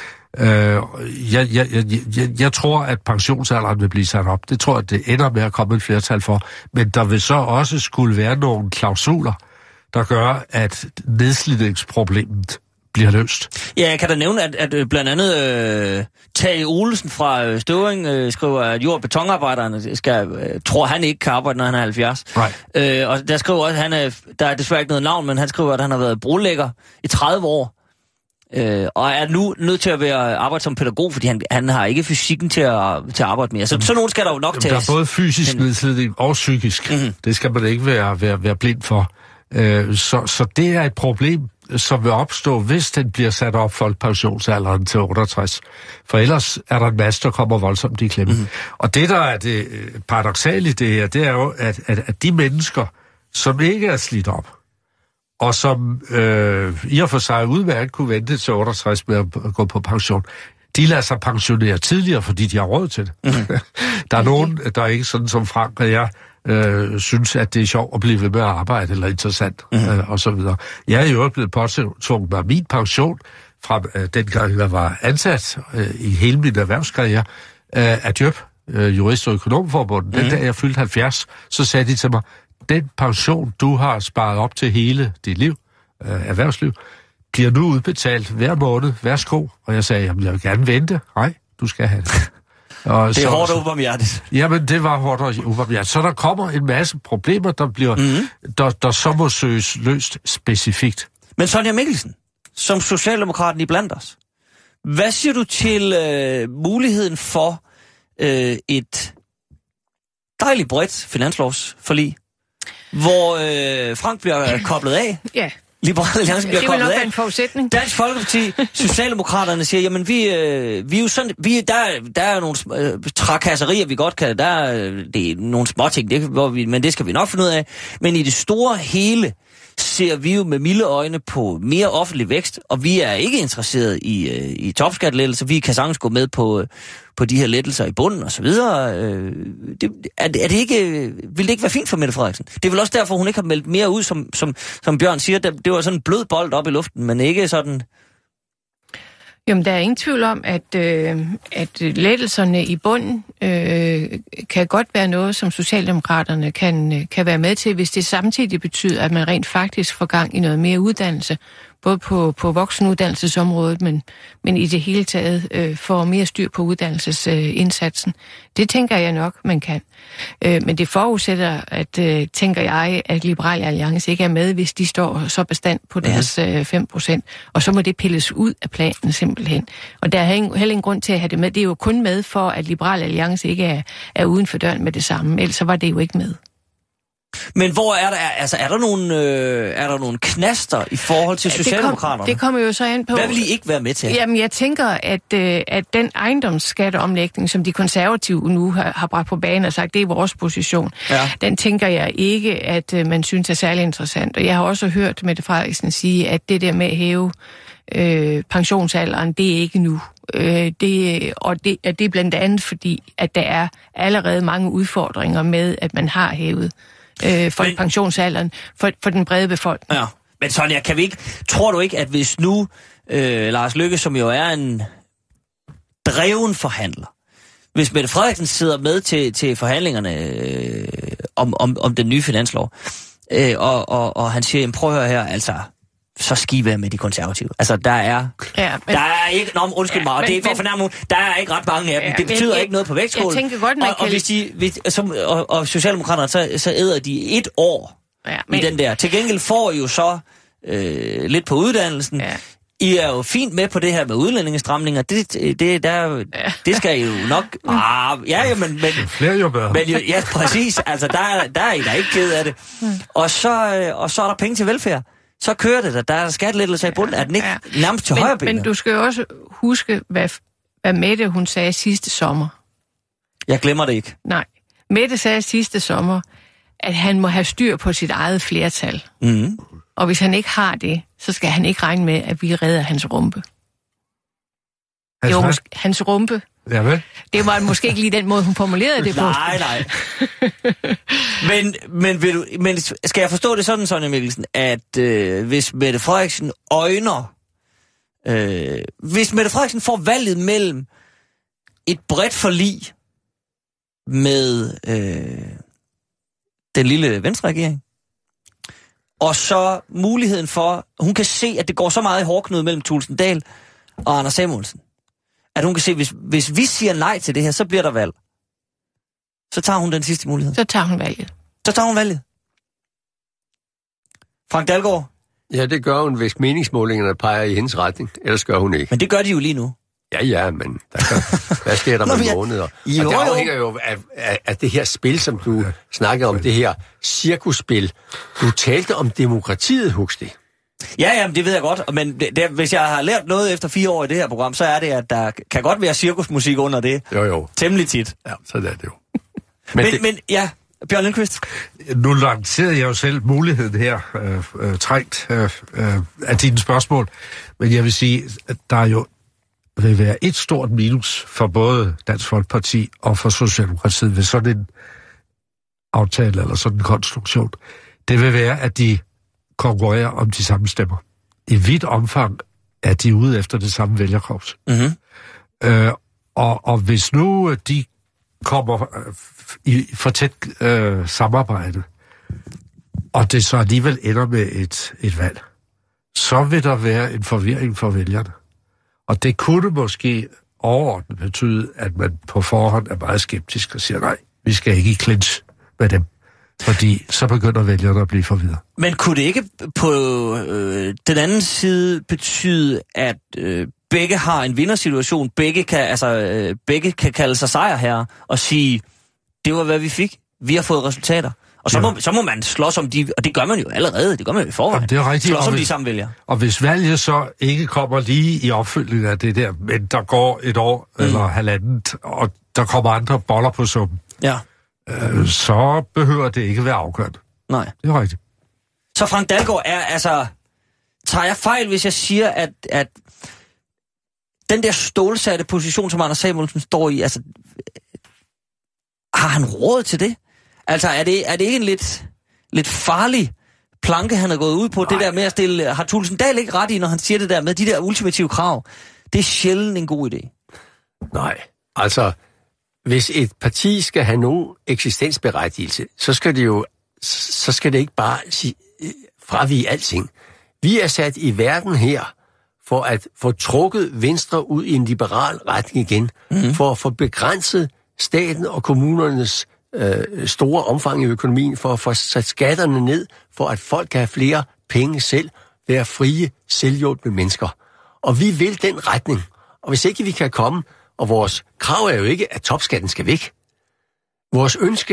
Jeg tror, at pensionsalderen vil blive sat op. Det tror jeg, det ender med at komme et flertal for. Men der vil så også skulle være nogle klausuler, der gør, at nedslidningsproblemet bliver løst. Ja, jeg kan da nævne, at blandt andet Tage Olesen fra Støvring skriver, at jord- og betonarbejderne tror, han ikke kan arbejde, når han er 70. Right. Og der skriver også, at der er desværre ikke noget navn, men han skriver, at han har været brolægger i 30 år. Og er nu nødt til at arbejde som pædagog, fordi han har ikke fysikken til at arbejde mere. Så nogen skal der jo nok tages. Der er både fysisk nedslidning og psykisk. Mm-hmm. Det skal man ikke være blind for. Så det er et problem, som vil opstå, hvis den bliver sat op folkepensionsalderen til 68. For ellers er der en masse, der kommer voldsomt i klemme. Mm-hmm. Og det, der er det paradoksale i det her, det er jo, at de mennesker, som ikke er slidt op, og som i og for sig udmærket kunne vente til 68 med at gå på pension, de lader sig pensionere tidligere, fordi de har råd til det. Mm-hmm. Der er nogen, der ikke sådan som Frank og jeg, synes, at det er sjovt at blive ved med at arbejde, eller interessant, og så videre. Jeg er jo blevet påtvunget af min pension, fra dengang jeg var ansat i hele min erhvervskarriere, af Djøp, Jurist- og Økonomforbundet. Den dag jeg fyldte 70, så sagde de til mig, den pension, du har sparet op til hele dit liv, erhvervsliv, bliver nu udbetalt hver måned. Værsgo. Og jeg sagde, jamen jeg vil gerne vente. Nej, du skal have det. Og det er hårdt og ubarmhjertigt. Jamen, det var hårdt og ubarmhjertigt. Så der kommer en masse problemer, der så må søges løst specifikt. Men Sonja Mikkelsen, som socialdemokraten iblandt os, hvad siger du til muligheden for et dejligt bredt finanslovsforlig, hvor Frank bliver koblet af? Ja. Liberal Alliance bliver kommet af. Det vil nok være en forudsætning. Dansk Folkeparti, Socialdemokraterne siger, jamen vi er jo sådan, der er nogle trakasserier, vi godt kan, det er nogle småting, men det skal vi nok finde ud af. Men i det store hele ser vi jo med milde øjne på mere offentlig vækst, og vi er ikke interesseret i topskattelettelser. Vi kan sagtens gå med på de her lettelser i bunden og så videre. Vil det ikke være fint for Mette Frederiksen? Det er vel også derfor, hun ikke har meldt mere ud, som Bjørn siger. Det var sådan en blød bold op i luften, men ikke sådan... Jamen, der er ingen tvivl om, at lettelserne i bunden kan godt være noget, som Socialdemokraterne kan være med til, hvis det samtidig betyder, at man rent faktisk får gang i noget mere uddannelse, både på voksenuddannelsesområdet, men i det hele taget får mere styr på uddannelsesindsatsen. Det tænker jeg nok, man kan. Men det forudsætter, tænker jeg, at Liberal Alliance ikke er med, hvis de står så bestandt på deres 5%. Og så må det pilles ud af planen simpelthen. Og der er heller ingen grund til at have det med. Det er jo kun med for, at Liberal Alliance ikke er uden for døren med det samme. Ellers så var det jo ikke med. Men hvor er der, altså er der nogle knaster i forhold til Socialdemokraterne? Det kommer jo så an på... Hvad vil I ikke være med til? Jamen, jeg tænker, at den ejendomsskatteomlægning, som de konservative nu har bragt på banen og sagt, det er vores position, den tænker jeg ikke, at man synes er særlig interessant. Og jeg har også hørt Mette Frederiksen sige, at det der med at hæve pensionsalderen, det er ikke nu. Det er blandt andet fordi, at der er allerede mange udfordringer med, at man har hævet pensionsalderen for den brede befolkning. Ja, men Sonja, tror du ikke, at hvis nu Lars Løkke, som jo er en dreven forhandler, hvis Mette Frederiksen sidder med til forhandlingerne om den nye finanslov, og han siger, prøv at høre her, altså, så skal I være med de konservative. Altså, der er ikke... undskyld mig, og det er ikke for at fornærme nogen. Der er ikke ret mange af dem. Det betyder ikke noget på vægtskålen. Jeg tænker godt, man kan... Og Socialdemokraterne, så æder de 1 år i den der. Til gengæld får I jo så lidt på uddannelsen. Ja. I er jo fint med på det her med udlændingestramninger. Det skal I jo nok... men flere jo bedre. Men ja, præcis. Altså, der er I da ikke ked af det. Og så er der penge til velfærd. Så kører det der er skattelettelser i bunden, er den ikke nærmest til højre benet? Men du skal jo også huske, hvad Mette hun sagde sidste sommer. Jeg glemmer det ikke. Nej. Mette sagde sidste sommer, at han må have styr på sit eget flertal. Mm. Og hvis han ikke har det, så skal han ikke regne med, at vi redder hans rumpe. Hans rumpe. Jamen. Det var måske ikke lige den måde, hun formulerede det på. Nej. Men skal jeg forstå det sådan, Sonja Mikkelsen, at hvis Mette Frederiksen hvis Mette Frederiksen får valget mellem et bredt forlig med den lille Venstre-regering, og så muligheden for, hun kan se, at det går så meget i hårdknude mellem Thulesen Dahl og Anders Samuelsen, at hun kan se, hvis vi siger nej til det her, så bliver der valg. Så tager hun den sidste mulighed. Så tager hun valget. Frank Dalgaard? Ja, det gør hun, hvis meningsmålingerne peger i hendes retning. Ellers gør hun ikke. Men det gør de jo lige nu. Ja, men hvad sker der med måneder? Og det afhænger jo af det her spil, som du snakkede om, det her cirkusspil. Du talte om demokratiet, husk det. Ja, det ved jeg godt, men hvis jeg har lært noget efter 4 år i det her program, så er det, at der kan godt være cirkusmusik under det. Jo. Temmelig tit. Ja, så er det jo. Men Bjørn Lindqvist. Nu lancerede jeg jo selv muligheden her, trængt af dine spørgsmål, men jeg vil sige, at der jo vil være et stort minus for både Dansk Folkeparti og for Socialdemokratiet ved sådan en aftale eller sådan en konstruktion. Det vil være, at de konkurrerer om de samme stemmer. I vidt omfang er de ude efter det samme vælgerkorps. Mm-hmm. Og hvis nu de kommer i for tæt samarbejde, og det så alligevel ender med et valg, så vil der være en forvirring for vælgerne. Og det kunne måske overordnet betyde, at man på forhånd er meget skeptisk og siger, nej, vi skal ikke i clinch med dem. Fordi så begynder vælgerne at blive forvirret. Men kunne det ikke på den anden side betyde, at begge har en vindersituation, begge kan kalde sig sejrherrer og sige, det var hvad vi fik, vi har fået resultater, Og så må man slås om de, og det gør man jo allerede, det gør man jo i forvejen. Jamen, det er rigtigt. Slås om de sammenvælgere. Og hvis valget så ikke kommer lige i opfølgning af det der, men der går et år eller halvandet, og der kommer andre boller på suppen, så behøver det ikke være afgørende. Nej. Det er rigtigt. Så Frank Dalgaard tager jeg fejl, hvis jeg siger, at den der stålsatte position, som Anders Samuelsen står i, altså, har han råd til det? Altså, er det ikke en lidt farlig planke, han er gået ud på? Nej. Det der med at stille, har Thulesen Dahl ikke ret i, når han siger det der med de der ultimative krav? Det er sjældent en god idé. Nej, altså, hvis et parti skal have nogen eksistensberettigelse, så skal det ikke bare fravige alting. Vi er sat i verden her for at få trukket Venstre ud i en liberal retning igen, for at få begrænset staten og kommunernes store omfang i økonomien, for at få sat skatterne ned, for at folk kan have flere penge selv, være frie, selvhjulpne mennesker. Og vi vil den retning. Og hvis ikke vi kan komme, og vores krav er jo ikke, at topskatten skal væk. Vores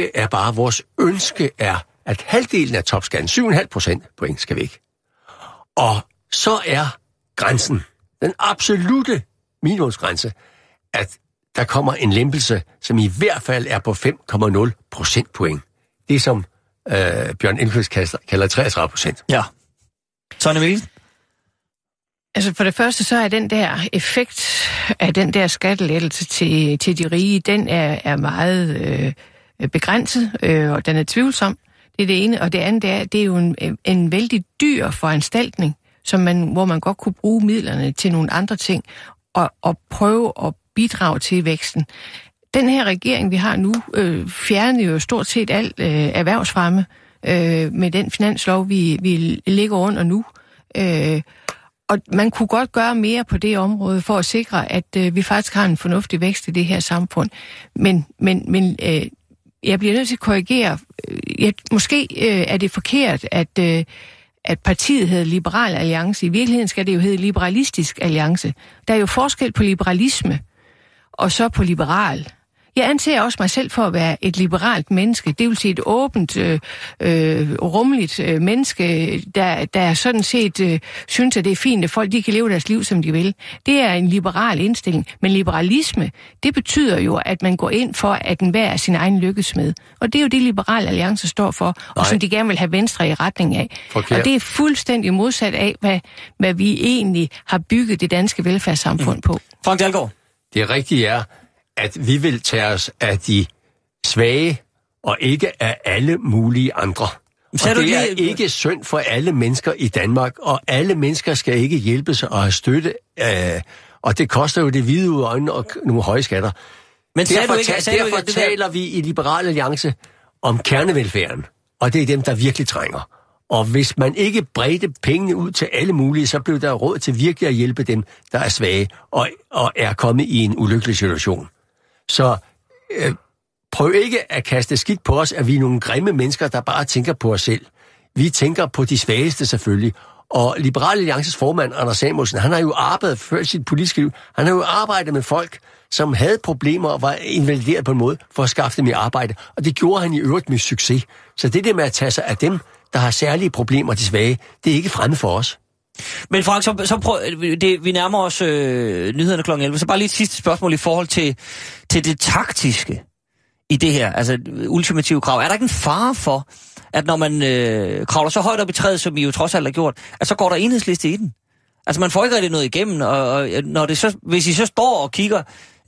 ønske er, at halvdelen af topskatten, 7,5% point, skal væk. Og så er grænsen, den absolute minimumsgrænse, at der kommer en lempelse, som i hvert fald er på 5,0 procentpoint. Det som Bjørn Elmquist kalder 33%. Ja. Sonja Mikkelsen? Altså for det første, så er den der effekt af den der skattelettelse til de rige, den er meget begrænset, og den er tvivlsom. Det er det ene. Og det andet, det er jo en vældig dyr foranstaltning, hvor man godt kunne bruge midlerne til nogle andre ting, og prøve at bidrage til væksten. Den her regering, vi har nu, fjerner jo stort set alt erhvervsfremme med den finanslov, vi ligger under nu. Og man kunne godt gøre mere på det område for at sikre, at vi faktisk har en fornuftig vækst i det her samfund. Men jeg bliver nødt til at korrigere. Måske er det forkert, at partiet hedder Liberal Alliance. I virkeligheden skal det jo hedde Liberalistisk Alliance. Der er jo forskel på liberalisme og så på liberal. Jeg anser også mig selv for at være et liberalt menneske. Det vil sige et åbent, rummeligt menneske, der sådan set synes, at det er fint, at folk de kan leve deres liv, som de vil. Det er en liberal indstilling. Men liberalisme, det betyder jo, at man går ind for, at enhver er sin egen lykkesmed. Og det er jo det, Liberal Alliance står for, og som de gerne vil have Venstre i retning af. Forkert. Og det er fuldstændig modsat af, hvad vi egentlig har bygget det danske velfærdssamfund på. Frank Dalgaard. Det rigtige er, at vi vil tage os af de svage, og ikke af alle mulige andre. Og det er ikke synd for alle mennesker i Danmark, og alle mennesker skal ikke hjælpes og have støtte, og det koster jo det hvide ud af øjnene og nogle høje skatter. Men derfor taler vi i Liberal Alliance om kernevelfærden, og det er dem, der virkelig trænger. Og hvis man ikke bredte pengene ud til alle mulige, så blev der råd til virkelig at hjælpe dem, der er svage og er kommet i en ulykkelig situation. Så prøv ikke at kaste skidt på os, at vi er nogle grimme mennesker, der bare tænker på os selv. Vi tænker på de svageste selvfølgelig. Og Liberal Alliances formand, Anders Samuelsen, han har jo arbejdet før sit politiske liv. Han har jo arbejdet med folk, som havde problemer og var invalideret på en måde for at skaffe dem i arbejde. Og det gjorde han i øvrigt med succes. Så det der med at tage sig af dem, der har særlige problemer, de svage, det er ikke fremmed for os. Men Frank, så prøv, vi nærmer os nyhederne kl. 11. Så bare lige et sidste spørgsmål i forhold til det taktiske i det her, altså ultimative krav. Er der ikke en fare for, at når man kravler så højt op i træet, som I jo trods alt har gjort, at så går der enhedsliste i den? Altså man får ikke rigtig noget igennem, og når det så, hvis I så står og kigger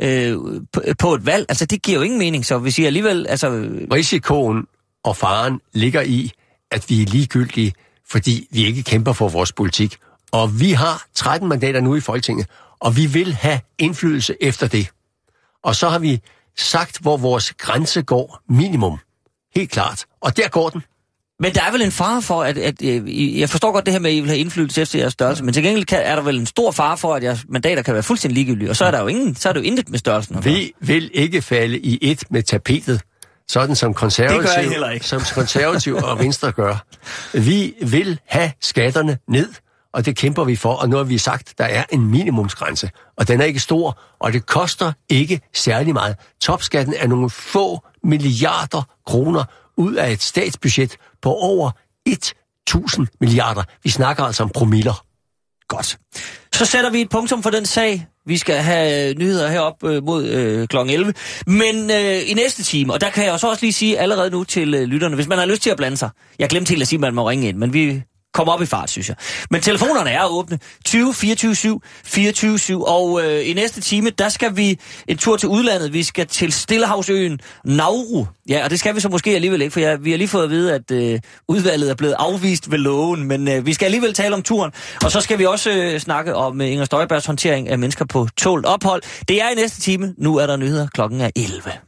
på et valg, altså det giver jo ingen mening, så hvis I alligevel... Altså... Risikoen og faren ligger i, at vi er ligegyldige, fordi vi ikke kæmper for vores politik. Og vi har 13 mandater nu i Folketinget, og vi vil have indflydelse efter det. Og så har vi sagt, hvor vores grænse går minimum. Helt klart. Og der går den. Men der er vel en fare for, at jeg forstår godt det her med, at I vil have indflydelse efter jeres størrelse, men til gengæld er der vel en stor fare for, at jeres mandater kan være fuldstændig ligegyldige, og så er der jo så er det jo intet med størrelsen. Vi vil ikke falde i et med tapetet, sådan som konservativ og Venstre gør. Vi vil have skatterne ned, og det kæmper vi for, og nu har vi sagt, der er en minimumsgrænse, og den er ikke stor, og det koster ikke særlig meget. Topskatten er nogle få milliarder kroner ud af et statsbudget på over 1.000 milliarder. Vi snakker altså om promiller. Godt. Så sætter vi et punktum for den sag. Vi skal have nyheder herop mod kl. 11. Men i næste time, og der kan jeg også lige sige allerede nu til lytterne, hvis man har lyst til at blande sig. Jeg glemte helt at sige, at man må ringe ind, men vi kommer op i fart, synes jeg. Men telefonerne er åbne. 20 24 7 24 7. Og i næste time, der skal vi en tur til udlandet. Vi skal til Stillehavsøen Nauru. Ja, og det skal vi så måske alligevel ikke, for vi har lige fået at vide, at udvalget er blevet afvist ved loven. Men vi skal alligevel tale om turen. Og så skal vi også snakke om Inger Støjbergs håndtering af mennesker på tålt ophold. Det er i næste time. Nu er der nyheder. Klokken er 11.